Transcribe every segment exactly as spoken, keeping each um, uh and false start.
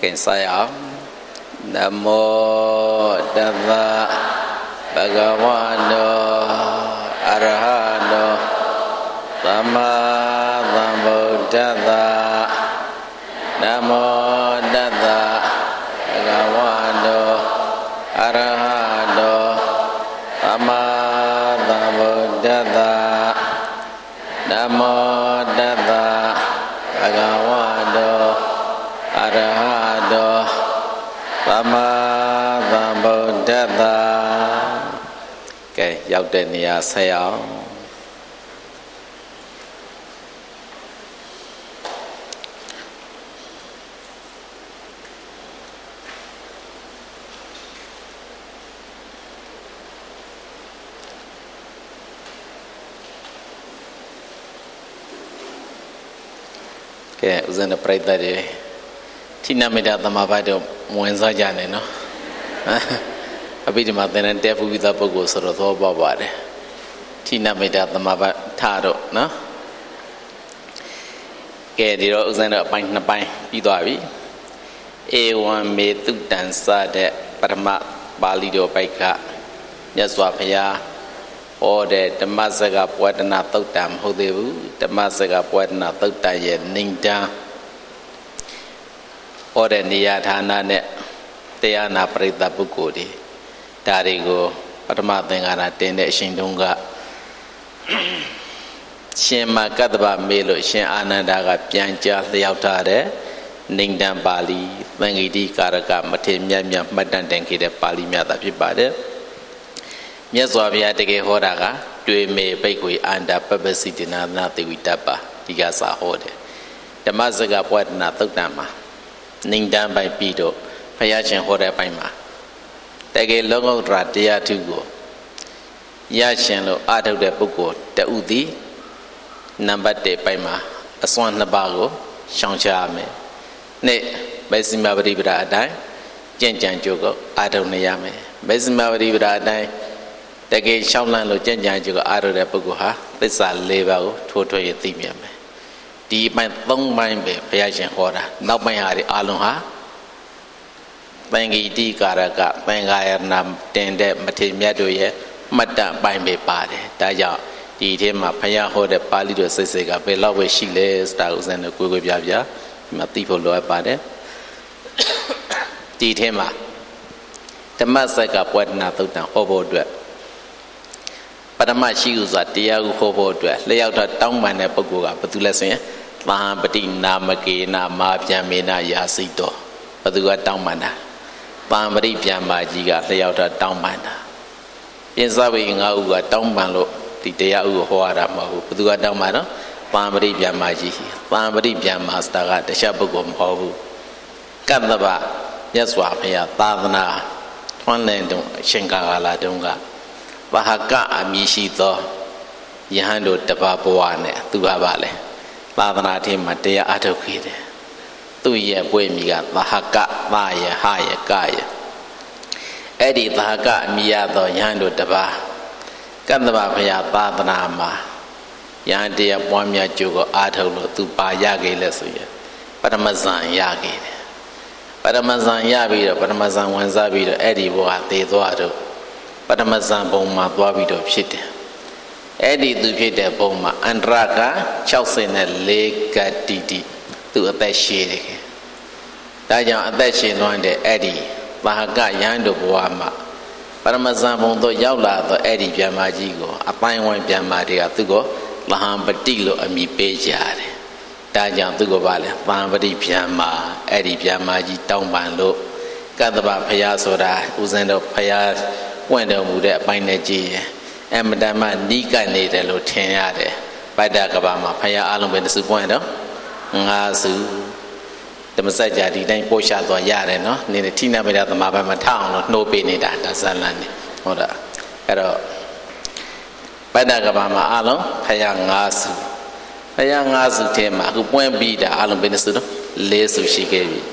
Kinh saya Namo Tassa Bhagavato Arahato Samma Sambuddhassa Namo Tassa Bhagavato Arahato Samma Sambuddhassa Namo Tassa Bhagavato Arahato Samma Sambuddhassa. Okay,ရောက်တဲ့နေရာဆက်အောင်ကဲဦးဇင်းတို့ပြိတ္တတွေဌိနမေတ္တာသမဘာတို့ဝင်စားကြနေနော်အဘိဓမ္မာသင်တဲ့တက်ဖူးပြီးသားပုဂ္ဂိုလ်ဆိုတော့သောပေါပါတယ်ဌိနမေတ္တာသမဘာထတော့နော်ကဲဒီတော့ဦးဇင်းတို့အပိုင်းနှစ်ပိုင်းပြီးသွားပြီဧဝံမေတုတံစတဲ့ပရမပါဠိတော်ပိုက်ကမြတ်စွာဘုရားဟောတဲ့ဓမ္မစကားပွာဒနာသုတ်တံမဟုတ်သေးဘူးဓမ္မစကားပွာဒနာသုတ်တံရဲ့နိဒံဟောတဲ့နေရာဌာနနဲ့တရားနာပရိသတ်ပုဂ္ဂိုလ်တွေဒါတွေကိုပထမသင်္ကာရတင်တဲ့အရှင်တုန်းကရှင်မကတ္တဗမေးလို့ရှင်အာနန္ဒာကပြန်ကြားလျှောက်ထားတဲ့နိဒံပါဠိသံဃိတိကာရကမထေမြတ်မြတ်မှတ်တမ်းတင်ခဲ့တဲ့ပါဠိများသာဖြစ်ပါတယ်မြတ်စွာဘုရားတကယ်ဟောတာကတွေ့မေပိတ်ခွေအန္တာပပစီတနာနာသေဝိတ္တပါဒီကစာဟောတယ်ဓမ္မစကားပွားဒနာသုတ်တံမှာနိဒံပိုင်ပြီးတော့ဘုရားရှင်ဟောတဲ့အပိုင်းမှာတကယ်လောကုတ္တရာတရားထုကိုရရှင်လို့အာထုတ်တဲ့ပုဂ္ဂိုလ်တဥသည်နံပါတ်တစ်ပိုင်းမှာအစွမ်းနှစ်ပါးကိုရှောင်ရှားမယ်နှစ်မေဇိမပရိပဒအတိုင်းကြင်ကြံကြိုးကိုအာထုတ်နေရမယ်မေဇိမပရိပဒအတိုင်းတကယ်ရှောင်းလန့်လို့ကြင်ကြံကြိုးကိုအာထုတ်တဲ့ပုဂ္ဂိုလ်ဟာသစ္စာလေးပါးကိုထိုးထွင်းရသိမြင်မယ်ဒီအပိုင်းသုံးပိုင်းပဲဘုရားရှင်ဟောတာနောက်ပိုင်းဟာဒီအလုံးဟာသံဃိတိကာရကသံဃာယနာတင်တဲ့မထေမြတ်တို့ရဲ့မှတ်တမ်းပိုင်းပဲပါတယ်ဒါကြောင့်ဒီထဲမှာဘုရားဟောတဲ့ပါဠိတော်စိတ်စိတ်ကဘယ်လောက်ပဲရှိလဲဆိုတာဥစဉ်ကိုကိုယ်ကိုယ်ပြပြဒီမှာသိဖို့လိုအပ်ပါတယ်ဒီထဲမှာဓမ္မစကားပွာဒနာသုတ်တံဟောဖို့အတွက်ပရမရှိဥစွာတရားကိုဟောဖို့အတွက်လျှောက်တော့တောင်းပန်တဲ့ပုဂ္ဂိုလ်ကဘာလို့လဲဆိုရင်သဟံပတိနာမကေနမာပြန်မေနယာစိတောဘသူကတောင်းပန်တာပံပရိပြန်မာကြီးကလျှောက်တော့တောင်းပန်တာပြင်စဝေငါးဦးကတောင်းပန်လို့ဒီတရားဥကိုဟောရတာမဟုတ်ဘူးဘသူကတောင်းပန်တော့ပံပရိပြန်မာကြီးပံပရိပြန်မာစတာကတခြားပုဂ္ဂိုလ်မဟုတ်ဘူးကတ္တဗမြတ်စွာဘုရားသာသနာထွန်းလင်းတုန်းအရှင်ကာလတုန်းကဘာဟကအမည်ရှိသောယဟန်တို့တပါးဘဝနဲ့သူကပါလေသာသနာထဲမှာတရားအထုတ်ခဲ့တယ်သူရဲ့ဘွေမိကဘာဟကသာယဟယကယအဲ့ဒီဘာဟကအမည်ရသောယဟန်တို့တပါးကတ္တဗဘုရားသာသနာမှာယဟန်တရားပွားများကြိုးကိုအာထုတ်လို့သူပါရခဲ့လဲဆိုရင်ပရမဇန်ရခဲ့တယ်ပရမဇန်ရပြီးတော့ပရမဇန်ဝင်စားပြီးတော့အဲ့ဒီဘဝသေသွားတော့ပရမဇန်ဘုံမှာသွားပြီးတော့ဖြစ်တယ်အဲ့ဒီသူဖြစ်တဲ့ဘုံမှာအန္တရက၆၄ကတိတိသူအသက်ရှည်တယ်ဒါကြောင့်အသက်ရှည်လွန်းတဲ့အဲ့ဒီဘာဟကယဟန်တို့ဘဝမှာပရမဇန်ဘုံတို့ရောက်လာတော့အဲ့ဒီဗျမကြီးကိုအပိုင်းဝိုင်းဗျမတွေကသူကိုလဟံပတိလို့အမည်ပေးကြတယ်ဒါကြောင့်သူကပါလေပံပတိဗျမအဲ့ဒီဗျမကြီးတောင်းပန်လို့ကတ္တဗဘုရားဆိုတာဦးဇင်းတို့ဘုရားပွင့်တော်မူတဲ့အပိုင်းနဲ့ကြည့်ရင်အမတမနီးကပ်နေတယ်လို့ထင်ရတယ်ဗတ္တကဘာမှာဘုရားအလုံးပဲတစုပွင့်တော့ငါစုဓမ္မစကြာဒီတိုင်းပို့ချသွားရတယ်နော်နေဌိနမေတ္တာသမဘာမှာထအောင်လို့နှိုးပေးနေတာဒါဇလန်နေဟုတ်တာအဲ့တော့ဗတ္တကဘာမှာအလုံးဘုရားငါစုဘုရားငါစုထဲမှာအခုပွင့်ပြီးတာအလုံးပဲတစုတော့လေးစုရှိခဲ့ပြီ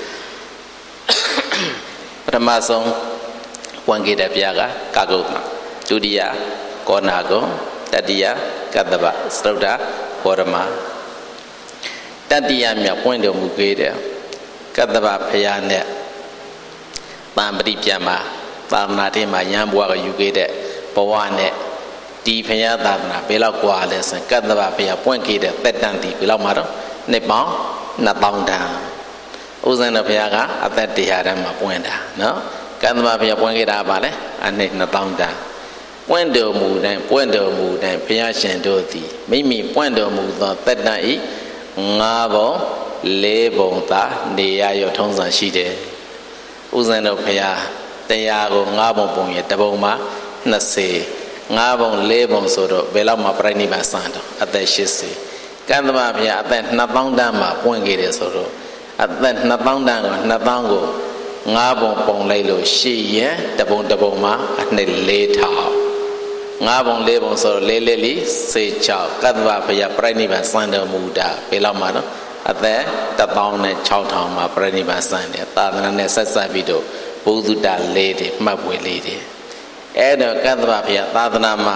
ပထမဆုံးပွင့်ခဲ့တဲ့ဘုရားကကာကုတ္တဒုတိယကောနာကုတတိယကတ္တဗစတုဒ္ဓဘောရမတတိယမြတ်ပွင့်တော်မူခဲ့တဲ့ကတ္တဗဖရာနဲ့တံပတိပြန်မှာသာသနာ့ထဲမှာရဟန်းဘဝကယူခဲ့တဲ့ဘဝနဲ့ဒီဖရာသာသနာဘယ်လောက်กว่าလဲဆိုရင်ကတ္တဗဖရာပွင့်ခဲ့တဲ့သက်တမ်းဒီဘယ်လောက်မှာတော့နှစ်ပေါင်းနှစ်သောင်းတန်းဥဇဏဘုရားကအသက်တရားတန်းမှာပွင့်တာနော်ကတ္တဗဘုရားပွင့်ခဲ့တာပါလေအနှစ်နှစ်သောင်းတန်းပွင့်တော်မူတိုင်းပွင့်တော်မူတိုင်းဘုရားရှင်တို့သည်မိမိပွင့်တော်မူသောသက်တမ်းဤငါးဘုံလေးဘုံသာနေရရထုံးစံရှိတယ်ဥဇဏဘုရားတရားကိုငါးဘုံပုံရတပုံမှာနှစ်ဆယ်ငါးဘုံလေးဘုံဆိုတော့ဘယ်လောက်မှပြိဋိဘဆန်တော့အသက်ရှစ်ဆယ်ကတ္တဗဘုရားအသက်နှစ်သောင်းတန်းမှာပွင့်ခဲ့တယ်ဆိုတော့အသက်နှစ်သောင်းတန်းကိုနှစ်သောင်းကိုငါးဘုံပုံလိုက်လို့ရှိရင်တပုံတပုံမှာအနှစ်လေးထောင်ငါးဘုံလေးဘုံဆိုတော့လေးလေးလေးစေချောက်ကတ္တဗဘုရားပြိဋိဘဆန်တော်မူတာဘယ်လောက်မှတော့အသက်တစ်သောင်းနဲ့ခြောက်ထောင်မှာပြိဋိဘဆန်တယ်သာသနာနဲ့ဆက်ဆက်ပြီးတော့ဘုဒ္ဓတာလေးတွေမှတ်ပွေလေးတွေအဲ့တော့ကတ္တဗဘုရားသာသနာမှာ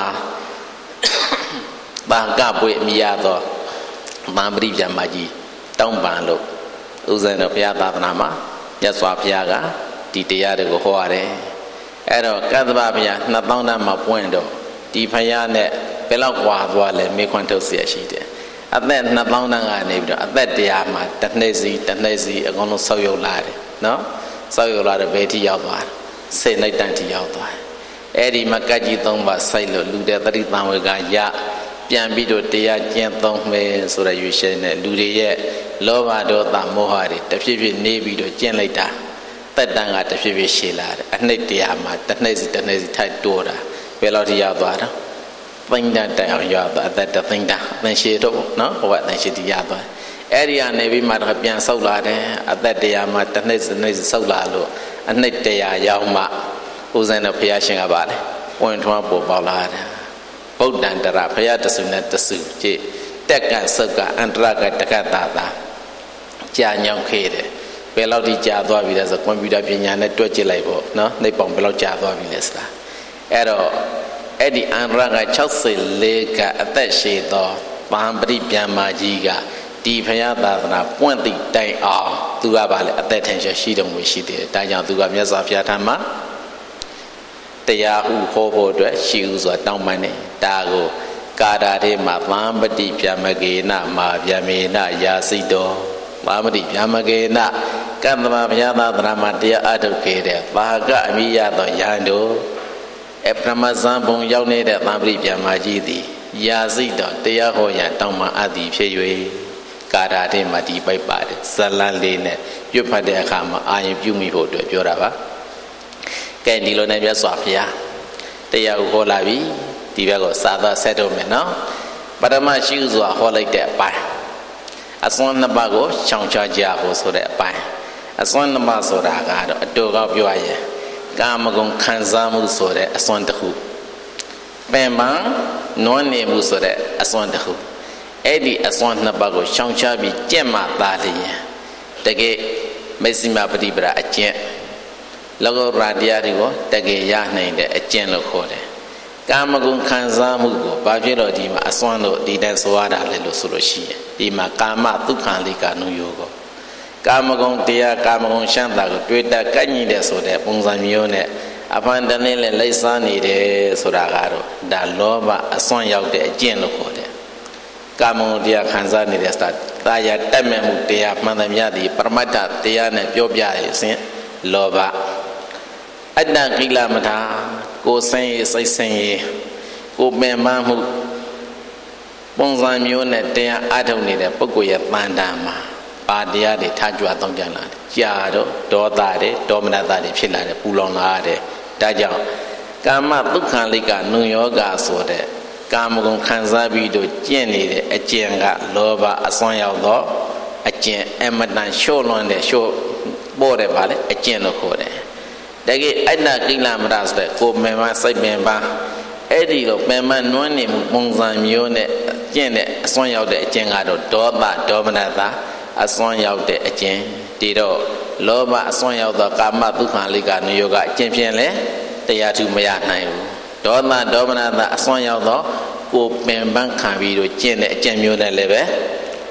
ဘာကပွေအမိရတော့မဟာပရိပြန်မကြီးတောင်းပန်လို့ဥဇဏဘုရားသာသနာမှာမြတ်စွာဘုရားကဒီတရားတွေကိုဟောရတယ်အဲ့တော့ကတ္တဗဘုရားနှစ်သောင်းတန်းမှာပွင့်တော့ဒီဘုရားနဲ့ဘယ်လောက်กว่าသွားလဲမေခွန်းထုတ်เสียရှိတယ်အသက်နှစ်သောင်းတန်းကနေပြီးတော့အသက်တရားမှာတစ်နှစ်စီတစ်နှစ်စီအကုန်လုံးဆောက်ရုပ်လာတယ်နော်ဆောက်ရုပ်လာတဲ့ဘယ်ထိရောက်သွားလဲစိတ်လိုက်တန်းထိရောက်သွားတယ်အဲ့ဒီမှာကတ်ကြီးသုံးပါစိုက်လို့လူတဲ့တတိတံဝေကရပြန်ပြီးတော့တရားကျင့်သုံးမယ်ဆိုတဲ့ရွေးရှင်းတဲ့လူတွေရဲ့လောဘဒေါသမောဟတွေတဖြည်းဖြည်းနေပြီးတော့ကျင့်လိုက်တာတက်တန်ကတဖြည်းဖြည်းရှည်လာတယ်အနှစ်တရားမှာတစ်နှစ်စီတစ်နှစ်စီထိုက်တိုးတာဘယ်လောက်ထိရောက်သွားတော့သိမ့်တဲ့တိုင်အောင်ရောက်သွားအသက်သိမ့်တာအသင်ရှည်တော့နော်ဘဝအသင်ရှည်တရားသွားအဲ့ဒီကနေပြီးမှတော့ပြန်ဆုတ်လာတယ်အသက်တရားမှာတစ်နှစ်စီတစ်နှစ်စီဆုတ်လာလို့အနှစ်တရားရောက်မှဥဇဏဘုရားရှင်ကပါလေပွင့်ထွန်းပေါ်ပေါက်လာတယ်ဗုဒ္ဓံတရဘုရားတဆူနဲ့တဆူကြည့်တက်ကဆုတ်ကအန္တရကတကတာတာကြာညောင်းခဲ့တယ်ဘယ်လောက်ထိကြာသွားပြီလဲဆိုကွန်ပျူတာပညာနဲ့တွက်ကြည့်လိုက်ပေါ့နော်နှိပ်ပေါင်ဘယ်လောက်ကြာသွားပြီလဲဆိုတာအဲ့တော့အဲ့ဒီအန္တရက၆၄ကအသက်ရှည်သောဗာန်ပရိပြန်မာကြီးကဒီဘုရားသာသနာပွင့်သည့်တိုင်အောင်သူကပါလေအသက်ထင်ရှားရှိတော်မူရှိတယ်ဒါကြောင့်သူကမြတ်စွာဘုရားထံမှာတရားဟုဟောဖို့အတွက်ရှိဥစွာတောင်းပန်တယ်ဒါကိုကာတာထဲမှာဗာမတိဗျမကေနမာဗျမေနယာစိတောဗာမတိဗျမကေနကတ္တဗဘုရားသာသနာမှာတရားအထုတ်ခဲ့တဲ့ဘာကအမိရသောယဟန်တို့အပရမဇန်ဘုံရောက်နေတဲ့ဗာမတိဗျမကြီးသည်ယာစိတောတရားဟောရန်တောင်းပန်အပ်သည်ဖြစ်၍ကာတာထဲမှာဒီပိုက်ပါတယ်ဇလန်လေးနဲ့ရွတ်ဖတ်တဲ့အခါမှာအာရုံပြုမိဖို့အတွက်ပြောတာပါကဲဒီလိုနဲ့မြတ်စွာဘုရားတရားကိုဟောလာပြီဒီဘက်ကိုစာသားဆက်တော့မယ်နော်ပရမရှိဥစွာဟောလိုက်တဲ့အပိုင်းအစွမ်းနှစ်ပါးကိုချောင်ချကြဖို့ဆိုတဲ့အပိုင်းအစွမ်းနှစ်ပါးဆိုတာကတော့အတူကောက်ပြောရင်ကာမဂုဏ်ခံစားမှုဆိုတဲ့အစွမ်းတစ်ခုပင်ပန်းနွမ်းနေမှုဆိုတဲ့အစွမ်းတစ်ခုအဲ့ဒီအစွမ်းနှစ်ပါးကိုချောင်ချပြီးကြက်မှသားလျင်တကယ်မေစီမပฏิပဒါအကျင့်လောကုတ္တရာတရားတွေကိုတကယ်ရနိုင်တဲ့အကျင့်လို့ခေါ်တယ်ကာမဂုဏ်ခံစားမှုကိုဘာဖြစ်လို့ဒီမှာအစွမ်းလို့ဒီတန်းဆိုရတာလဲလို့ဆိုလို့ရှိရင်ဒီမှာကာမဒုက္ခလိကာနုယောကိုကာမဂုဏ်တရားကာမဂုဏ်ရှမ်းတာကိုတွေ့တတ်ကန့်ညိတဲ့ဆိုတဲ့ပုံစံမျိုးနဲ့အဖန်တနည်းနဲ့လိုက်စားနေတယ်ဆိုတာကတော့ဒါလောဘအစွမ်းရောက်တဲ့အကျင့်လို့ခေါ်တယ်ကာမဂုဏ်တရားခံစားနေတဲ့စတာတာယာတက်မဲ့မှုတရားမှန်သမျှဒီပရမတ္ထတရားနဲ့ပြောပြရစဉ်လောဘအတ္တကိလမထာကိုယ်ဆင်းရဲစိတ်ဆင်းရဲကိုပင်ပန်းမှုပုံစံမျိုးနဲ့တရားအထုတ်နေတဲ့ပုဂ္ဂိုလ်ရဲ့တန်တာမှာပါတရားတွေထားကြွသုံးကြလာတယ်ကြာတော့ဒေါသတွေဒေါမနတတွေဖြစ်လာတယ်ပူလောင်လာတယ်ဒါကြောင့်ကာမဒုက္ခလိကနုယောဂဆိုတဲ့ကာမဂုဏ်ခံစားပြီးတော့ကျင့်နေတဲ့အကျင့်ကလောဘအစွမ်းရောက်သောအကျင့်အမတန်လျှော့လွန်တဲ့လျှော့ပို့တယ်ပါလေအကျင့်လို့ခေါ်တယ်တကယ်အတ္တကိလမရဆိုတဲ့ကိုမင်မစိတ်ပင်ပါအဲ့ဒီလိုပင်မနွမ်းနေမှုပုံစံမျိုးနဲ့ကျင့်တဲ့အစွမ်းရောက်တဲ့အကျင့်ကတော့ဒေါသဒေါမနတာအစွမ်းရောက်တဲ့အကျင့်ဒီတော့လောဘအစွမ်းရောက်သောကာမဒုက္ခလိကနုယောဂအကျင့်ဖြင့်လဲတရားထုမရနိုင်ဘူးဒေါသဒေါမနတာအစွမ်းရောက်သောကိုပင်ပန်းခံပြီးတော့ကျင့်တဲ့အကျင့်မျိုးနဲ့လည်းပဲ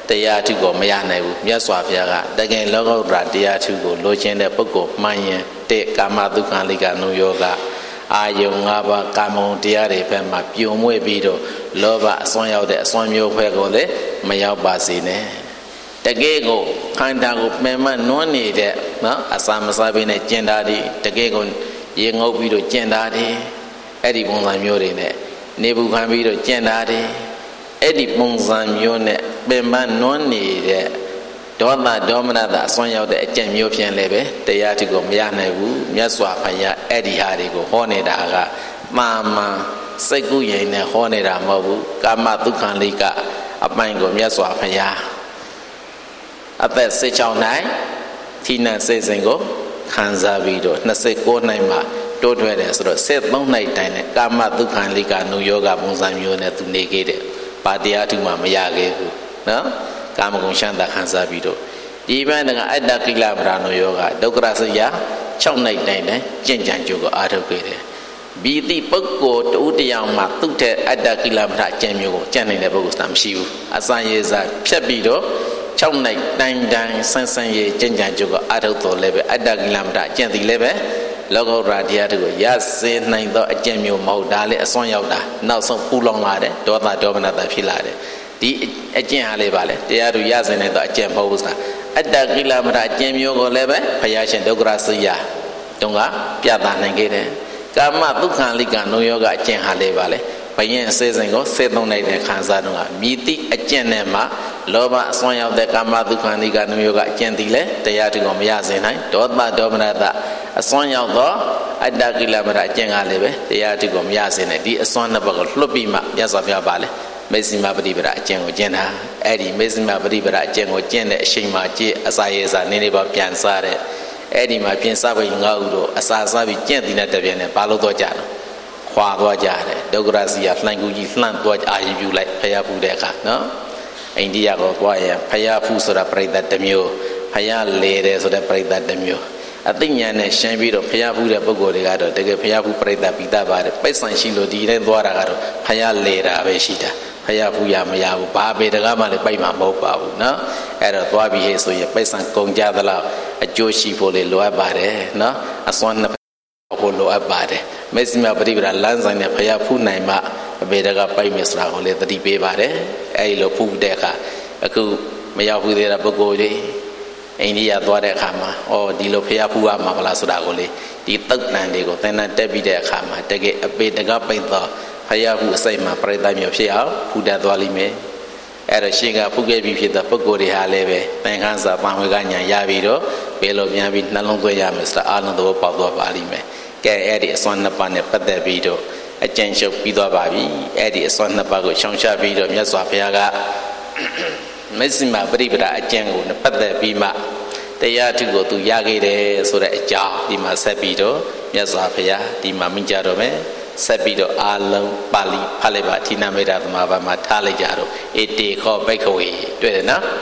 တရားထုကိုမရနိုင်ဘူးမြတ်စွာဘုရားကတကယ်လောကုတ္တရာတရားထုကိုလိုချင်တဲ့ပုဂ္ဂိုလ်မှန်ရင်တဲ့ကာမဒုက္ခလိကနုယောဂအာယုံ၅ပါးကာမုံတရားတွေဘက်မှာပြုံမွေ့ပြီးတော့လောဘအစွမ်းရောက်တဲ့အစွမ်းမျိုးဖွဲ့ကိုလည်းမရောက်ပါစေနဲ့တကယ်ကိုခန္ဓာကိုပင်မနွမ်းနေတဲ့နော်အစာမစားဘဲနဲ့ကျင်တာဒီတကယ်ကိုရေငုပ်ပြီးတော့ကျင်တာဒီအဲ့ဒီပုံစံမျိုးတွေနဲ့နေဘူးခံပြီးတော့ကျင်တာဒီအဲ့ဒီပုံစံမျိုးနဲ့ပင်မနွမ်းနေတဲ့ဒေါသဒေါမနတာအစွမ်းရောက်တဲ့အကျင့်မျိုးဖြင့်လည်းပဲတရားထုကိုမရနိုင်ဘူးမြတ်စွာဘုရားအဲ့ဒီဟာတွေကိုဟောနေတာကမှန်မှန်စိတ်ကူးရင်နဲ့ဟောနေတာမဟုတ်ဘူးကာမဒုက္ခလိကအပိုင်းကိုမြတ်စွာဘုရားအသက်စိတ်ချောင်းနိုင်ဌိနံစိတ်စဉ်ကိုခံစားပြီးတော့၂၉နိုင်မှာတိုးထွဲတယ်ဆိုတော့၁၃နိုင်တိုင်နဲ့ကာမဒုက္ခလိကနုယောဂပုံစံမျိုးနဲ့သူနေခဲ့တယ်ပါတရားထုမှမရခဲ့ဘူးနော်ကာမဂုဏ်ရှမ်းသာခံစားပြီးတော့ဒီဘက်ကအတ္တကိလပရဏယောဂဒုက္ခရစရာ၆နိုင်တိုင်နဲ့ကြင်ကြံကြိုးကိုအားထုတ်ခဲ့တယ်ဘီတိပုဂ္ဂိုလ်တူတရားမှာသူ့တဲ့အတ္တကိလပရအကျင့်မျိုးကိုကြံ့နေတဲ့ပုဂ္ဂိုလ်သာမရှိဘူးအစာရေစာဖြတ်ပြီးတော့၆နိုင်တိုင်တိုင်ဆန်းဆန်းရေးကြင်ကြံကြိုးကိုအားထုတ်တော်လည်းပဲအတ္တကိလပရအကျင့်ဒီလည်းပဲလောကုတ္တရာတရားတို့ကိုရစေနိုင်သောအကျင့်မျိုးမဟုတ်ဒါလည်းအစွမ်းရောက်တာနောက်ဆုံးပူလောင်လာတယ်ဒေါသဒေါမနတာဖြစ်လာတယ်ဒီအကျင့်ဟာလေးပါလေတရားတို့ရစေနိုင်သောအကျင့်မဟုတ်ဘူးဆိုတာအတ္တကိလမထအကျင့်မျိုးကိုလည်းပဲဘုရားရှင်ဒုက္ခရစိယတုံးကပြသနိုင်ခဲ့တယ်ကာမဒုက္ခလိကနုယောဂအကျင့်ဟာလေးပါလေဘယင်အစေစဉ်ကိုစေသုံးနိုင်တဲ့ခံစားတော့ကမြည်တိအကျင့်နဲ့မှလောဘအစွမ်းရောက်တဲ့ကာမဒုက္ခလိကနုယောဂအကျင့်ဒီလေတရားတို့ကိုမရစေနိုင်ဒေါသဒေါမနတာအစွမ်းရောက်သောအတ္တကိလမထအကျင့်ကလည်းပဲတရားတို့ကိုမရစေနိုင်ဒီအစွမ်းနှစ်ဘက်ကိုလွတ်ပြီးမှမြတ်စွာဘုရားပါလေမေဇိမပฏิပဒအကျင့်ကိုကျင့်တာအဲ့ဒီမေဇိမပฏิပဒအကျင့်ကိုကျင့်တဲ့အချိန်မှာကြည့်အစာရေစာနေနေပါပြန်စားတဲ့အဲ့ဒီမှာပြင်စားပြီးငါ့ဥတို့အစာစားပြီးကျင့်တဲ့တပြည့်နဲ့ဘာလို့တော့ကြတော့ခွာသွားကြတယ်ဒုက္ခရစီကလှန်ကူကြီးလှန့်သွားအာရုံပြုလိုက်ဖျားဖူးတဲ့အခါနော်အိန္ဒိယကိုသွားရင်ဖျားဖူးဆိုတာပြိဿတစ်မျိုးဖျားလေတယ်ဆိုတဲ့ပြိဿတစ်မျိုးအသိဉာဏ်နဲ့ရှင်းပြီးတော့ဖျားဖူးတဲ့ပုဂ္ဂိုလ်တွေကတော့တကယ်ဖျားဖူးပြိဿပိသပါတယ်ပိတ်ဆန်ရှိလို့ဒီတိုင်းသွားတာကတော့ဖျားလေတာပဲရှိတာဖျားဖူးရမရဘူးဘာပေတကားမှလည်းပိုက်မှာမဟုတ်ပါဘူးနော်အဲ့တော့သွားပြီးဟဲ့ဆိုရင်ပိတ်ဆန်ကုန်ကြသလောက်အကျိုးရှိဖို့လေလိုအပ်ပါတယ်နော်အစွမ်းနှစ်ဖို့လိုအပ်ပါတယ်မေဇိမပฏิပဒါလမ်းဆိုင်နဲ့ဖျားဖူးနိုင်မှအပေတကားပိုက်မယ်ဆိုတာကိုလည်းသတိပေးပါတယ်အဲ့ဒီလိုဖူးတဲ့အခါအခုမရောက်ဘူးသေးတဲ့ပုဂ္ဂိုလ်တွေအိန္ဒိယသွားတဲ့အခါမှာအော်ဒီလိုဖျားဖူးရမှာမလားဆိုတာကိုလေဒီတုတ်တန်တွေကိုသင်္นานတက်ပြီးတဲ့အခါမှာတကယ်အပေတကားပိတ်တော့ဖျားဖူးအစိတ်မှာပြိဿမျိုးဖြစ်အောင်ဖူးတတ်သွားလိမ့်မယ်အဲ့တော့ရှင်ကဖူးခဲ့ပြီးဖြစ်တဲ့ပုဂ္ဂိုလ်တွေဟာလည်းပဲသင်္ခန်းစာပန်ဝေကညာရပြီးတော့ဘယ်လိုပြန်ပြီးနှလုံးသွင်းရမယ်ဆိုတာအာလုံးသဘောပေါက်သွားပါလိမ့်မယ်ကဲအဲ့ဒီအစွမ်းနှစ်ပါးနဲ့ပတ်သက်ပြီးတော့အကျဉ်းချုပ်ပြီးသွားပါပြီအဲ့ဒီအစွမ်းနှစ်ပါးကိုရှောင်ရှားပြီးတော့မြတ်စွာဘုရားကမေဇိမပฏิပဒါအကျဉ်းကိုပတ်သက်ပြီးမှတရားထုကိုသူရခဲ့တယ်ဆိုတဲ့အကြောင်းဒီမှာဆက်ပြီးတော့မြတ်စွာဘုရားဒီမှာမိန့်ကြတော့မယ်ဆက်ပြီးတော့အာလုံးပါဠိဖတ်လိုက်ပါဌိနမေတ္တာသမဘာမှာထားလိုက်ကြတော့ဧတေခောဘိက္ခဝေတွေ့တယ်နော်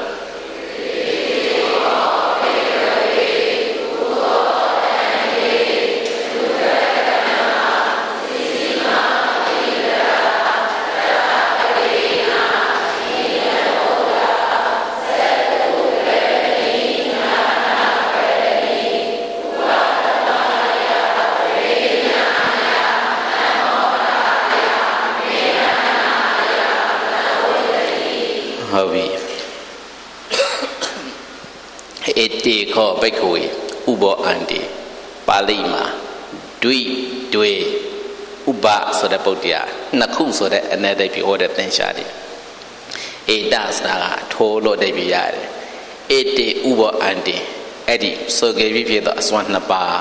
ဟုတ်ပြီဧတေခောဘိက္ခဝေဥဘောအန္တိပါဠိမှာဒွိတွေဥပဆိုတဲ့ပုဒ်တရားနှစ်ခုဆိုတဲ့အ내တိတ်ပြီးဟောတဲ့သင်္ချာတွေဧတဆိုတာကထိုးလို့တိတ်ပြီးရတယ်ဧတေဥဘောအန္တိအဲ့ဒီဆိုကြပြီးဖြစ်တော့အစွမ်းနှစ်ပါး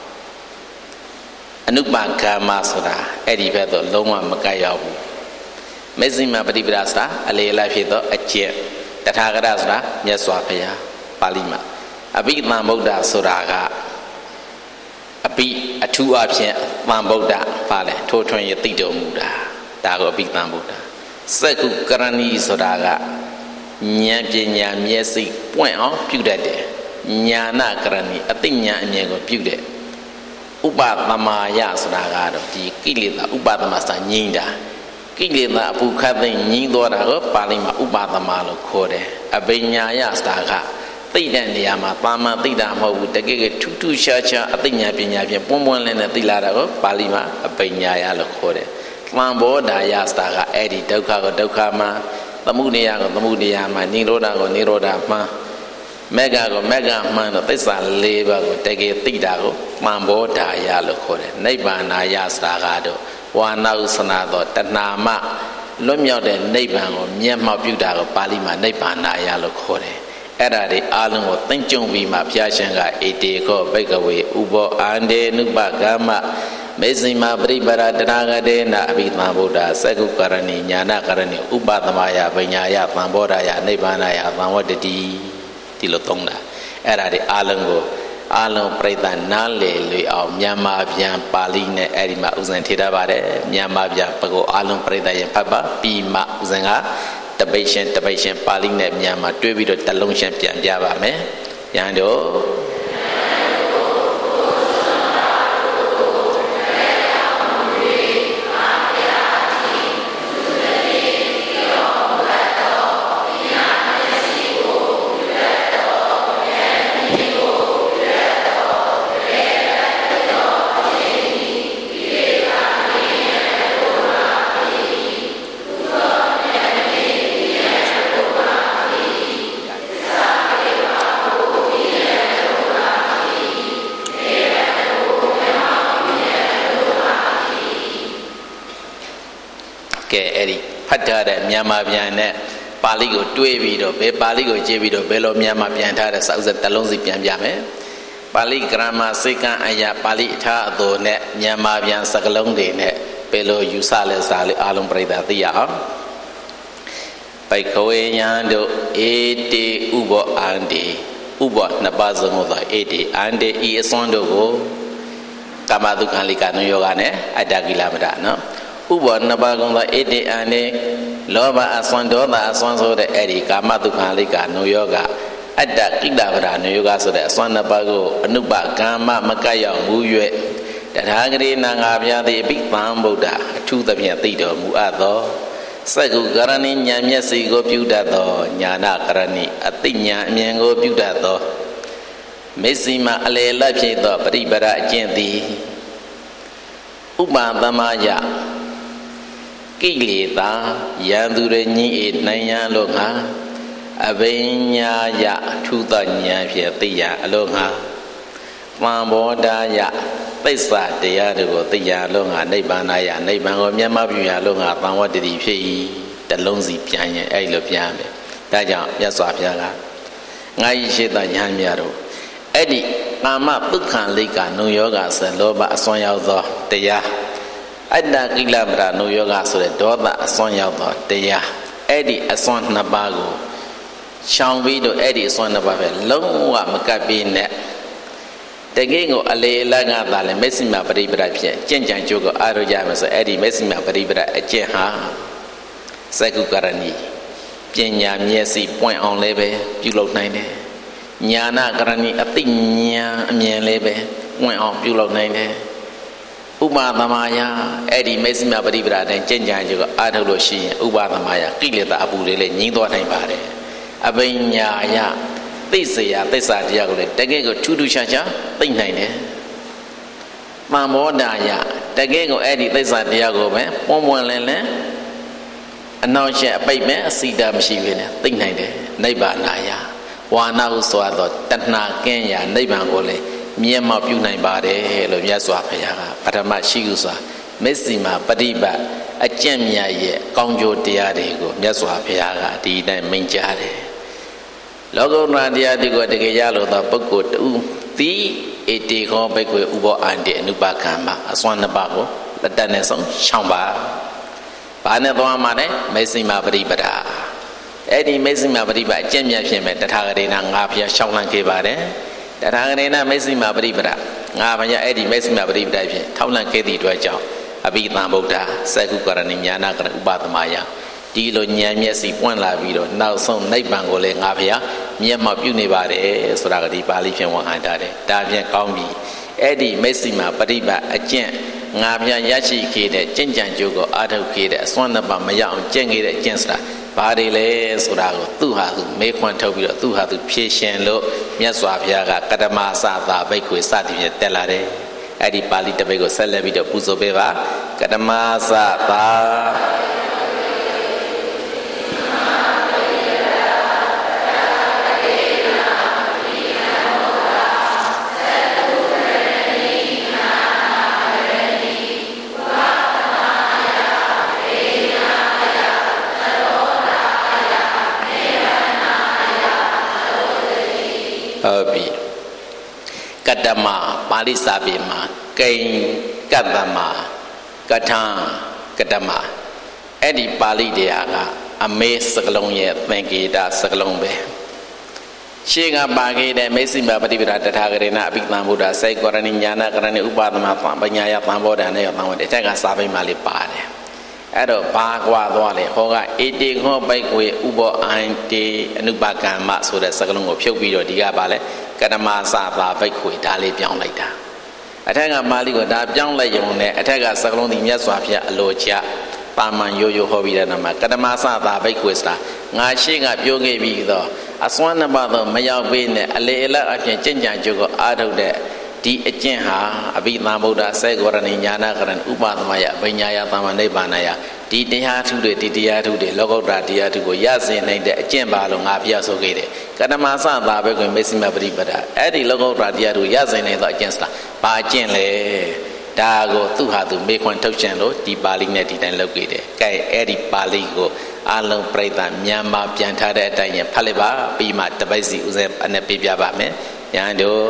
အနုပါကမ္မဆိုတာအဲ့ဒီဘက်တော့လုံးဝမကပ်ရောက်ဘူးမေဇိမပฏิပဒါဆိုတာအလေလိုက်ဖြစ်သောအကျင့်တထာဂရဆိုတာမြတ်စွာဘုရားပါဠိမှာအဘိဓမ္မဗုဒ္ဓဆိုတာကအဘိအထူးအဖြင့်သံဗုဒ္ဓပါလေထိုးထွင်းရသိတော်မူတာဒါကိုအဘိဓမ္မဗုဒ္ဓစက္ကုကရဏီဆိုတာကဉာဏ်ပညာမျက်စိပွင့်အောင်ပြုတတ်တယ်ဉာဏကရဏီအသိဉာဏ်အမြင်ကိုပြုတဲ့ဥပသမ္မာယဆိုတာကတော့ဒီကိလေသာဥပသမ္မာစာငြိမ်းတာကိလေသာအပူခတ်သိငြင်းသွားတာကိုပါဠိမှာဥပါဒမလို့ခေါ်တယ်အဘိညာယစာကသိတဲ့နေရာမှာပါမန်သိတာမဟုတ်ဘူးတကယ်ကထူးထူးခြားခြားအသိဉာဏ်ပညာဖြင့်ပွန်းပွန်းလင်းနဲ့သိလာတာကိုပါဠိမှာအဘိညာယလို့ခေါ်တယ်သံဘောဓာယစာကအဲ့ဒီဒုက္ခကိုဒုက္ခမှာသမုဒယကိုသမုဒယမှာနိရောဓကိုနိရောဓမှာမေဃကိုမေဃမှန်တော့သစ္စာ၄ပါးကိုတကယ်သိတာကိုသံဘောဓာယလို့ခေါ်တယ်နိဗ္ဗာနာယစာကတော့ဝါနာဥစနာတော့တဏှာမလွတ်မြောက်တဲ့နိဗ္ဗာန်ကိုမျက်မှောက်ပြုတာကိုပါဠိမှာနိဗ္ဗာနာယလို့ခေါ်တယ်အဲ့ဒါတွေအားလုံးကိုသိကြုံပြီးမှဘုရားရှင်ကဧတေခောဘိကဝေဥဘောအန္တေနုပကမ္မမေဇိမာပရိပရာတနာဂတေနာအဘိသံဗုဒ္ဓသက္ကုကရဏီညာနာကရဏီဥပသမယပညာယသံဘောဓာယနိဗ္ဗာနယသံဝတ္တတိဒီလိုသုံးတာအဲ့ဒါတွေအားလုံးကိုအားလုံးပြိဿနားလေလွေအောင်မြန်မာပြန်ပါဠိနဲ့အဲ့ဒီမှာဥစဉ်ထေထားပါတယ်မြန်မာပြန်ပကောအားလုံးပြိဿရဲ့ဖတ်ပါပြီးမှဥစဉ်ကတပိတ်ရှင်တပိတ်ရှင်ပါဠိနဲ့မြန်မာတွဲပြီးတော့တလုံးရှင်ပြန်ပြပါမယ်ယဟန်တို့ကဲအဲ့ဒီဖတ်ထားတဲ့မြန်မာပြန်နဲ့ပါဠိကိုတွဲပြီးတော့ဘယ်ပါဠိကိုကြည့်ပြီးတော့ဘယ်လိုမြန်မာပြန်ထားတဲ့စာဥစ္စာတစ်လုံးစီပြန်ပြမယ်ပါဠိဂရမစေကံအရာပါဠိအထားအတော်နဲ့မြန်မာပြန်စကလုံးတွေနဲ့ဘယ်လိုယူဆလဲစာလေးအားလုံးပြိဿသိရအောင်ဘိကဝေယံတို့ဧတေဥဘောအန္တေဥဘောနှစ်ပါးစုံသောဧတေအန္တေဤအစွမ်းတို့ကိုကာမတုခံလိကနုယောဂနဲ့အတ္တကိလမဒနော်ဥပ္ပနှစ်ပါးကုန်သောဣတိအန်နေလောဘအစွမ်းဒေါသအစွမ်းဆိုတဲ့အဲ့ဒီကာမတုခံလိကနုယောဂအတ္တကိလဗရာနုယောဂဆိုတဲ့အစွမ်းနှစ်ပါးကိုအနုပကာမမကတ်ရောက်မူ၍တထာဂရေနာငါဗျာတိအပိသံဗုဒ္ဓအထူးသဖြင့်သိတော်မူအပ်သောစက္ကုကရဏိဉာဏ်မျက်စိကိုပြုတတ်သောညာနာကရဏိအသိဉာဏ်အမြင်ကိုပြုတတ်သောမေစီမအလေလတ်ဖြစ်သောပရိပရအကျင့်သည်ဥပသမယကိလေသာယံသူရညိဧနိုင်ရလို့ငါအဘိညာယထူသဉာဏ်ဖြင့်သိရအလို့ငါသံဘောဓာယသိစ္စာတရားတို့ကိုသိရလို့ငါနိဗ္ဗာန်ယနိဗ္ဗာန်ကိုမျက်မှောက်ပြုရလို့ငါသံဝတ္တတိဖြစ်၏တလုံးစီပြန်ရင်အဲ့လိုပြန်မယ်ဒါကြောင့်မြတ်စွာဘုရားကငါဤရှိသယဟန်များတို့အဲ့ဒီကာမဒုက္ခလိကနုယောဂဆလောဘအစွမ်းရောက်သောတရားအတ္တကိလပရနုယောဂဆိုတဲ့ဒေါသအစွမ်းရောက်သောတရားအဲ့ဒီအစွမ်းနှစ်ပါးကိုရှောင်ပြီးတော့အဲ့ဒီအစွမ်းနှစ်ပါးပဲလုံးဝမကပ်ပြီးနဲ့တကယ်ကိုအလေအလတ်ကသာလဲမက်စိမပရိပရဖြစ်ကြင်ကြံကြိုးကိုအားရကြမယ်ဆိုအဲ့ဒီမက်စိမပရိပရအကျင့်ဟာစက္ကုကရဏီပညာမျက်စိပွင့်အောင်လည်းပဲပြုလုပ်နိုင်တယ်ညာနာကရဏီအသိဉာဏ်အမြင်လေးပဲပွင့်အောင်ပြုလုပ်နိုင်တယ်ဥပသမယအဲ့ဒီမေစိမပရိပရာတိုင်းကြင်ကြံကြကိုအားထုတ်လို့ရှိရင်ဥပသမယကိလေသာအပူတွေလည်းငြိမ်းသွားနိုင်ပါတယ်အဘိညာယသိစေယသစ္စာတရားကိုလည်းတကယ်ကိုထူးထူးခြားခြားသိနိုင်တယ်သံဘောဓာယတကယ်ကိုအဲ့ဒီသစ္စာတရားကိုပဲပွန်းပွန်းလင်းလင်းအနောက်ရှက်အပိတ်မဲ့အစီတာမရှိဘဲနဲ့သိနိုင်တယ်နိဗ္ဗာန်ယဝါနာဟုဆိုသောတဏှာကင်းရာနိဗ္ဗာန်ကိုလည်းမျက်မှောက်ပြုနိုင်ပါတယ်လို့မြတ်စွာဘုရားကပထမရှိဟုစွာမေစိမာပฏิပတ်အကျင့်မြတ်ရဲ့ကောင်းကျိုးတရားတွေကိုမြတ်စွာဘုရားကဒီတိုင်းမိန့်ကြားတယ်လောကုတ္တရာတရားတွေကိုတကယ်ရလို့သောပုဂ္ဂိုလ်တူသည်ဧတေခောဘိက္ခွေဥဘောအန္တေအနုပကမ္မအစွမ်းနှစ်ပါးကိုလက်တတ်နဲ့ဆုံးရှောင်ပါဘာနဲ့သွားမှာလဲမေစိမာပฏิပဒါအဲ့ဒီမေစိမာပฏิပတ်အကျင့်မြတ်ဖြစ်မဲ့တထာဂရေနာငါဘုရားရှောင်လန်းခဲ့ပါတယ်တထာဂရေနာမေစိမာပฏิပဒါငါဘုရားအဲ့ဒီမေစိမာပฏิပဒါဖြင့်ထောက်လန့်ခဲ့သည့်အတွက်ကြောင့်အဘိသံဗုဒ္ဓစက္ကုကရဏိညာနာကရဥပသမယဒီလိုဉာဏ်မျက်စိပွင့်လာပြီးတော့နောက်ဆုံးနိဗ္ဗာန်ကိုလည်းငါဘုရားမျက်မှောက်ပြုနေပါတယ်ဆိုတာကဒီပါဠိဖြင့်ဝန်ခံထားတယ်ဒါဖြင့်ကောင်းပြီအဲ့ဒီမေစိမာပฏิပတ်အကျင့်ငါပြန်ရရှိခဲ့တဲ့ကြင်ကြံကြိုးကိုအားထုတ်ခဲ့တဲ့အစွမ်းနှစ်ပါးမရအောင်ကျင့်ခဲ့တဲ့ကျင့်စရာဘာတွေလဲဆိုတာကိုသူ့ဟာသူမေးခွန်းထုတ်ပြီးတော့သူ့ဟာသူဖြေရှင်းလို့မြတ်စွာဘုရားကကတ္တမသသာဘိက္ခွေစသည်ဖြင့်တက်လာတယ်အဲ့ဒီပါဠိတပိတ်ကိုဆက်လက်ပြီးတော့ပူဇော်ပေးပါကတ္တမသသာဟုတ်ပြီကတ္တမပါဠိစာပေမှာကိဉ္ကတ္တမကထံကတ္တမအဲ့ဒီပါဠိတရားကအမေစကလုံးရဲ့သင်္ကေတစကလုံးပဲရှေ့ကပါခဲ့တဲ့မေစိမပฏิပဒါတထာဂရေနအဘိဓမ္မဗုဒ္ဓစေကောရဏိညာဏကရဏိဥပသမပပညာယသံဘောဓာနဲ့ယသံဝတ္တအထက်ကစာပေမှာလေးပါတယ်အဲ့တော့ဘာကွာသွားလဲဟောကအေတေခောဘိက္ခွေဥပောအန္တေအနုပကမ္မဆိုတဲ့စကားလုံးကိုဖြုတ်ပြီးတော့ဒီကပါလဲကတ္တမသသာဘိက္ခွေဒါလေးပြောင်းလိုက်တာအထက်ကပါဠိကိုဒါပြောင်းလိုက်ရုံနဲ့အထက်ကစကားလုံးဒီမြတ်စွာဘုရားအလိုချပါမန်ရိုးရိုးဟောပြီးတဲ့နောက်မှာကတ္တမသသာဘိက္ခွေဆိုတာငါရှိကပြောခဲ့ပြီးတော့အစွမ်းနှစ်ပါးသောမရောက်ပေးနဲ့အလေအလတ်အပြင်ကြင်ကြံကြုတ်ကိုအားထုတ်တဲ့ဒီအကျင့်ဟာအဘိဓမ္မာဗုဒ္ဓစေကောရဏိညာဏကရဏဥပသမယဘိညာယသမ္မာနိဗ္ဗာန်ယဒီတရားထုတွေဒီတရားထုတွေလောကုတ္တရာတရားထုကိုရစေနိုင်တဲ့အကျင့်ပါလို့ငါပြဆိုခဲ့တယ်ကတ္တမသသာဘိက္ခွေမေစိမပฏิပဒါအဲ့ဒီလောကုတ္တရာတရားထုရစေနိုင်သောအကျင့်ဆိုတာဘာအကျင့်လဲဒါကိုသူ့ဟာသူမေခွန်းထုတ်ချင်လို့ဒီပါဠိနဲ့ဒီတိုင်းလုပ်ခဲ့တယ်ကဲအဲ့ဒီပါဠိကိုအလုံးပြိဿမြန်မာပြန်ထားတဲ့အတိုင်းရင်ဖတ်လိုက်ပါပြီးမှတပိတ်စီဥစဉ်နဲ့ပြပြပါမယ်ယဟန်တို့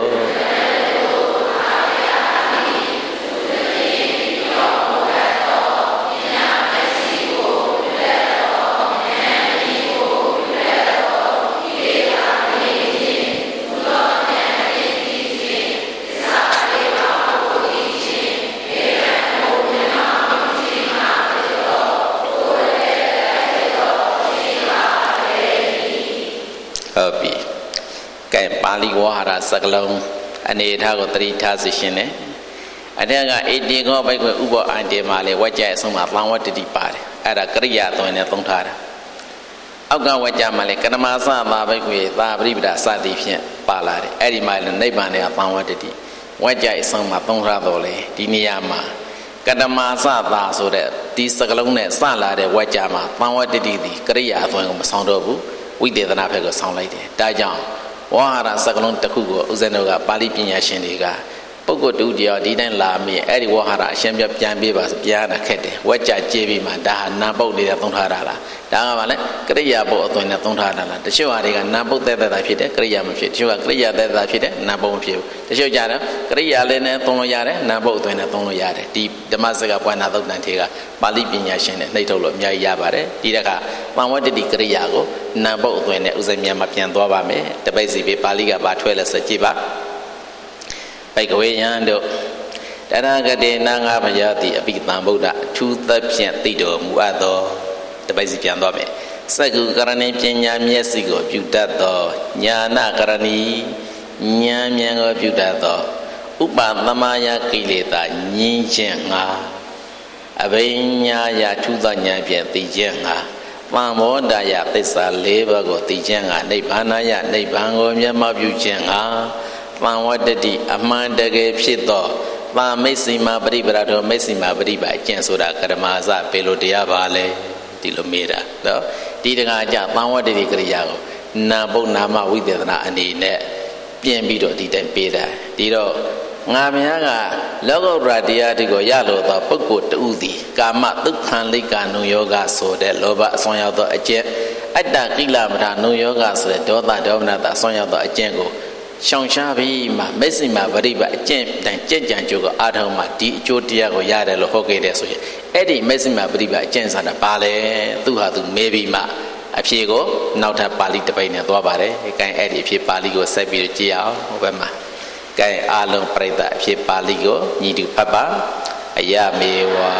ဟုတ်ပြီကဲပါဠိဝါဟာရစကလုံးအနေထားကိုသတိထားစီရှင်တယ်အထက်ကအေတေခောဘိက္ခွေဥပောအန္တေမှာလေဝကြအဆုံးမှာသံဝတ္တတိပါတယ်အဲ့ဒါကရိယာသွင်းနဲ့သုံးထားတာအောက်ကဝကြမှာလေကတ္တမသသာဘိက္ခွေသာပရိပဒါစသည်ဖြင့်ပါလာတယ်အဲ့ဒီမှာလေနိဗ္ဗာန်နဲ့သံဝတ္တတိဝကြအဆုံးမှာသုံးထားတော့လေဒီနေရာမှာကတ္တမသသာဆိုတဲ့ဒီစကလုံးနဲ့စလာတဲ့ဝကြမှာသံဝတ္တတိဒီကရိယာသွင်းကိုမဆောင်တော့ဘူးဝိသေသနာဘက်ကိုဆောင်းလိုက်တယ်ဒါကြောင့်ဝါဟာရစကလုံးတစ်ခုကိုဥဇဏတို့ကပါဠိပညာရှင်တွေကပုဂ္ဂိုလ်တူတရားဒီတိုင်းလာမိအဲ့ဒီဝါဟာရအရှင်ပြပြန်ပြေးပါပြန်တာခက်တယ်ဝက်ကြကျေးပြီးမှဒါဟာနာပုတ်နေတဲ့သုံးထားတာလားဒါကမှလည်းကရိယာပုတ်အသွင်နဲ့သုံးထားတာလားတချို့ဟာတွေကနာပုတ်သက်သက်တာဖြစ်တယ်ကရိယာမဖြစ်တချို့ကကရိယာသက်သက်တာဖြစ်တယ်နာပုတ်မဖြစ်ဘူးတချို့ကြတော့ကရိယာလည်းနဲ့သုံးလို့ရတယ်နာပုတ်အသွင်နဲ့သုံးလို့ရတယ်ဒီဓမ္မစကားပွားနာသုတ်တန်ထေကပါဠိပညာရှင်နဲ့နှိပ်ထုတ်လို့အများကြီးရပါတယ်ဒီတခါပံဝတ္တိကရိယာကိုနာပုတ်အသွင်နဲ့ဥစဉ်မြန်မာပြန်သွားပါမယ်တပိတ်စီပဲပါဠိကပါထွဲလဲစကြည့်ပါဘိက္ခဝေယံတို့တရဂတေနငါဘယတိအပိသံဗုဒ္ဓထူးသဖြင့်သိတော်မူအပ်သောတပိတ်စီပြန်သွားမယ်စက္ကုကရဏိပညာမျက်စိကိုပြုတတ်သောညာနာကရဏီဉာဏ်ဉာဏ်ကိုပြုတတ်သောဥပသမယကိလေသာညင်းခြင်းငါအဘိညာယထူးသောဉာဏ်ဖြင့်သိခြင်းငါပံမောဒယသစ္စာ၄ပါးကိုသိခြင်းငါနိဗ္ဗာနယနိဗ္ဗာန်ကိုမျက်မှောက်ပြုခြင်းငါပံဝတ္တိအမှန်တကယ်ဖြစ်သောပံမိတ်စီမာပရိပရာတော်မိတ်စီမာပရိပါအကျင့်ဆိုတာကရမစပေလိုတရားပါလေဒီလိုမေးတာနော်ဒီတခါကျပံဝတ္တိကရိယာကိုနာပုနာမဝိသေသနာအနေနဲ့ပြင်ပြီးတော့ဒီတိုင်းပေးတာဒီတော့ငါများကလောကုတ္တရာတရားတွေကိုရလို့သောပုဂ္ဂိုလ်တူသည်ကာမဒုက္ခလိကာနုယောဂဆိုတဲ့လောဘအစွမ်းရောက်သောအကျင့်အတ္တကိလမထာနုယောဂဆိုတဲ့ဒေါသဒေါမနတာအစွမ်းရောက်သောအကျင့်ကိုရှောင်ရှားပြီးမှမေစိမာပရိပအကျင့်တိုင်ကြင်ကြံကြိုးကိုအားထုတ်မှဒီအကျိုးတရားကိုရတယ်လို့ဟောခဲ့တယ်ဆိုရင်အဲ့ဒီမေစိမာပရိပအကျင့်ဆိုတာဘာလဲသူဟာသူမေးပြီးမှအဖြေကိုနောက်ထပ်ပါဠိတစ်ပိတ်နဲ့သွားပါတယ်။အဲအဲ့ဒီအဖြေပါဠိကိုဆက်ပြီးကြည့်အောင်ဟိုဘက်မှာကဲအားလုံးပြိဿအဖြစ်ပါဠိကိုညီတူဖတ်ပါအယမေဝါ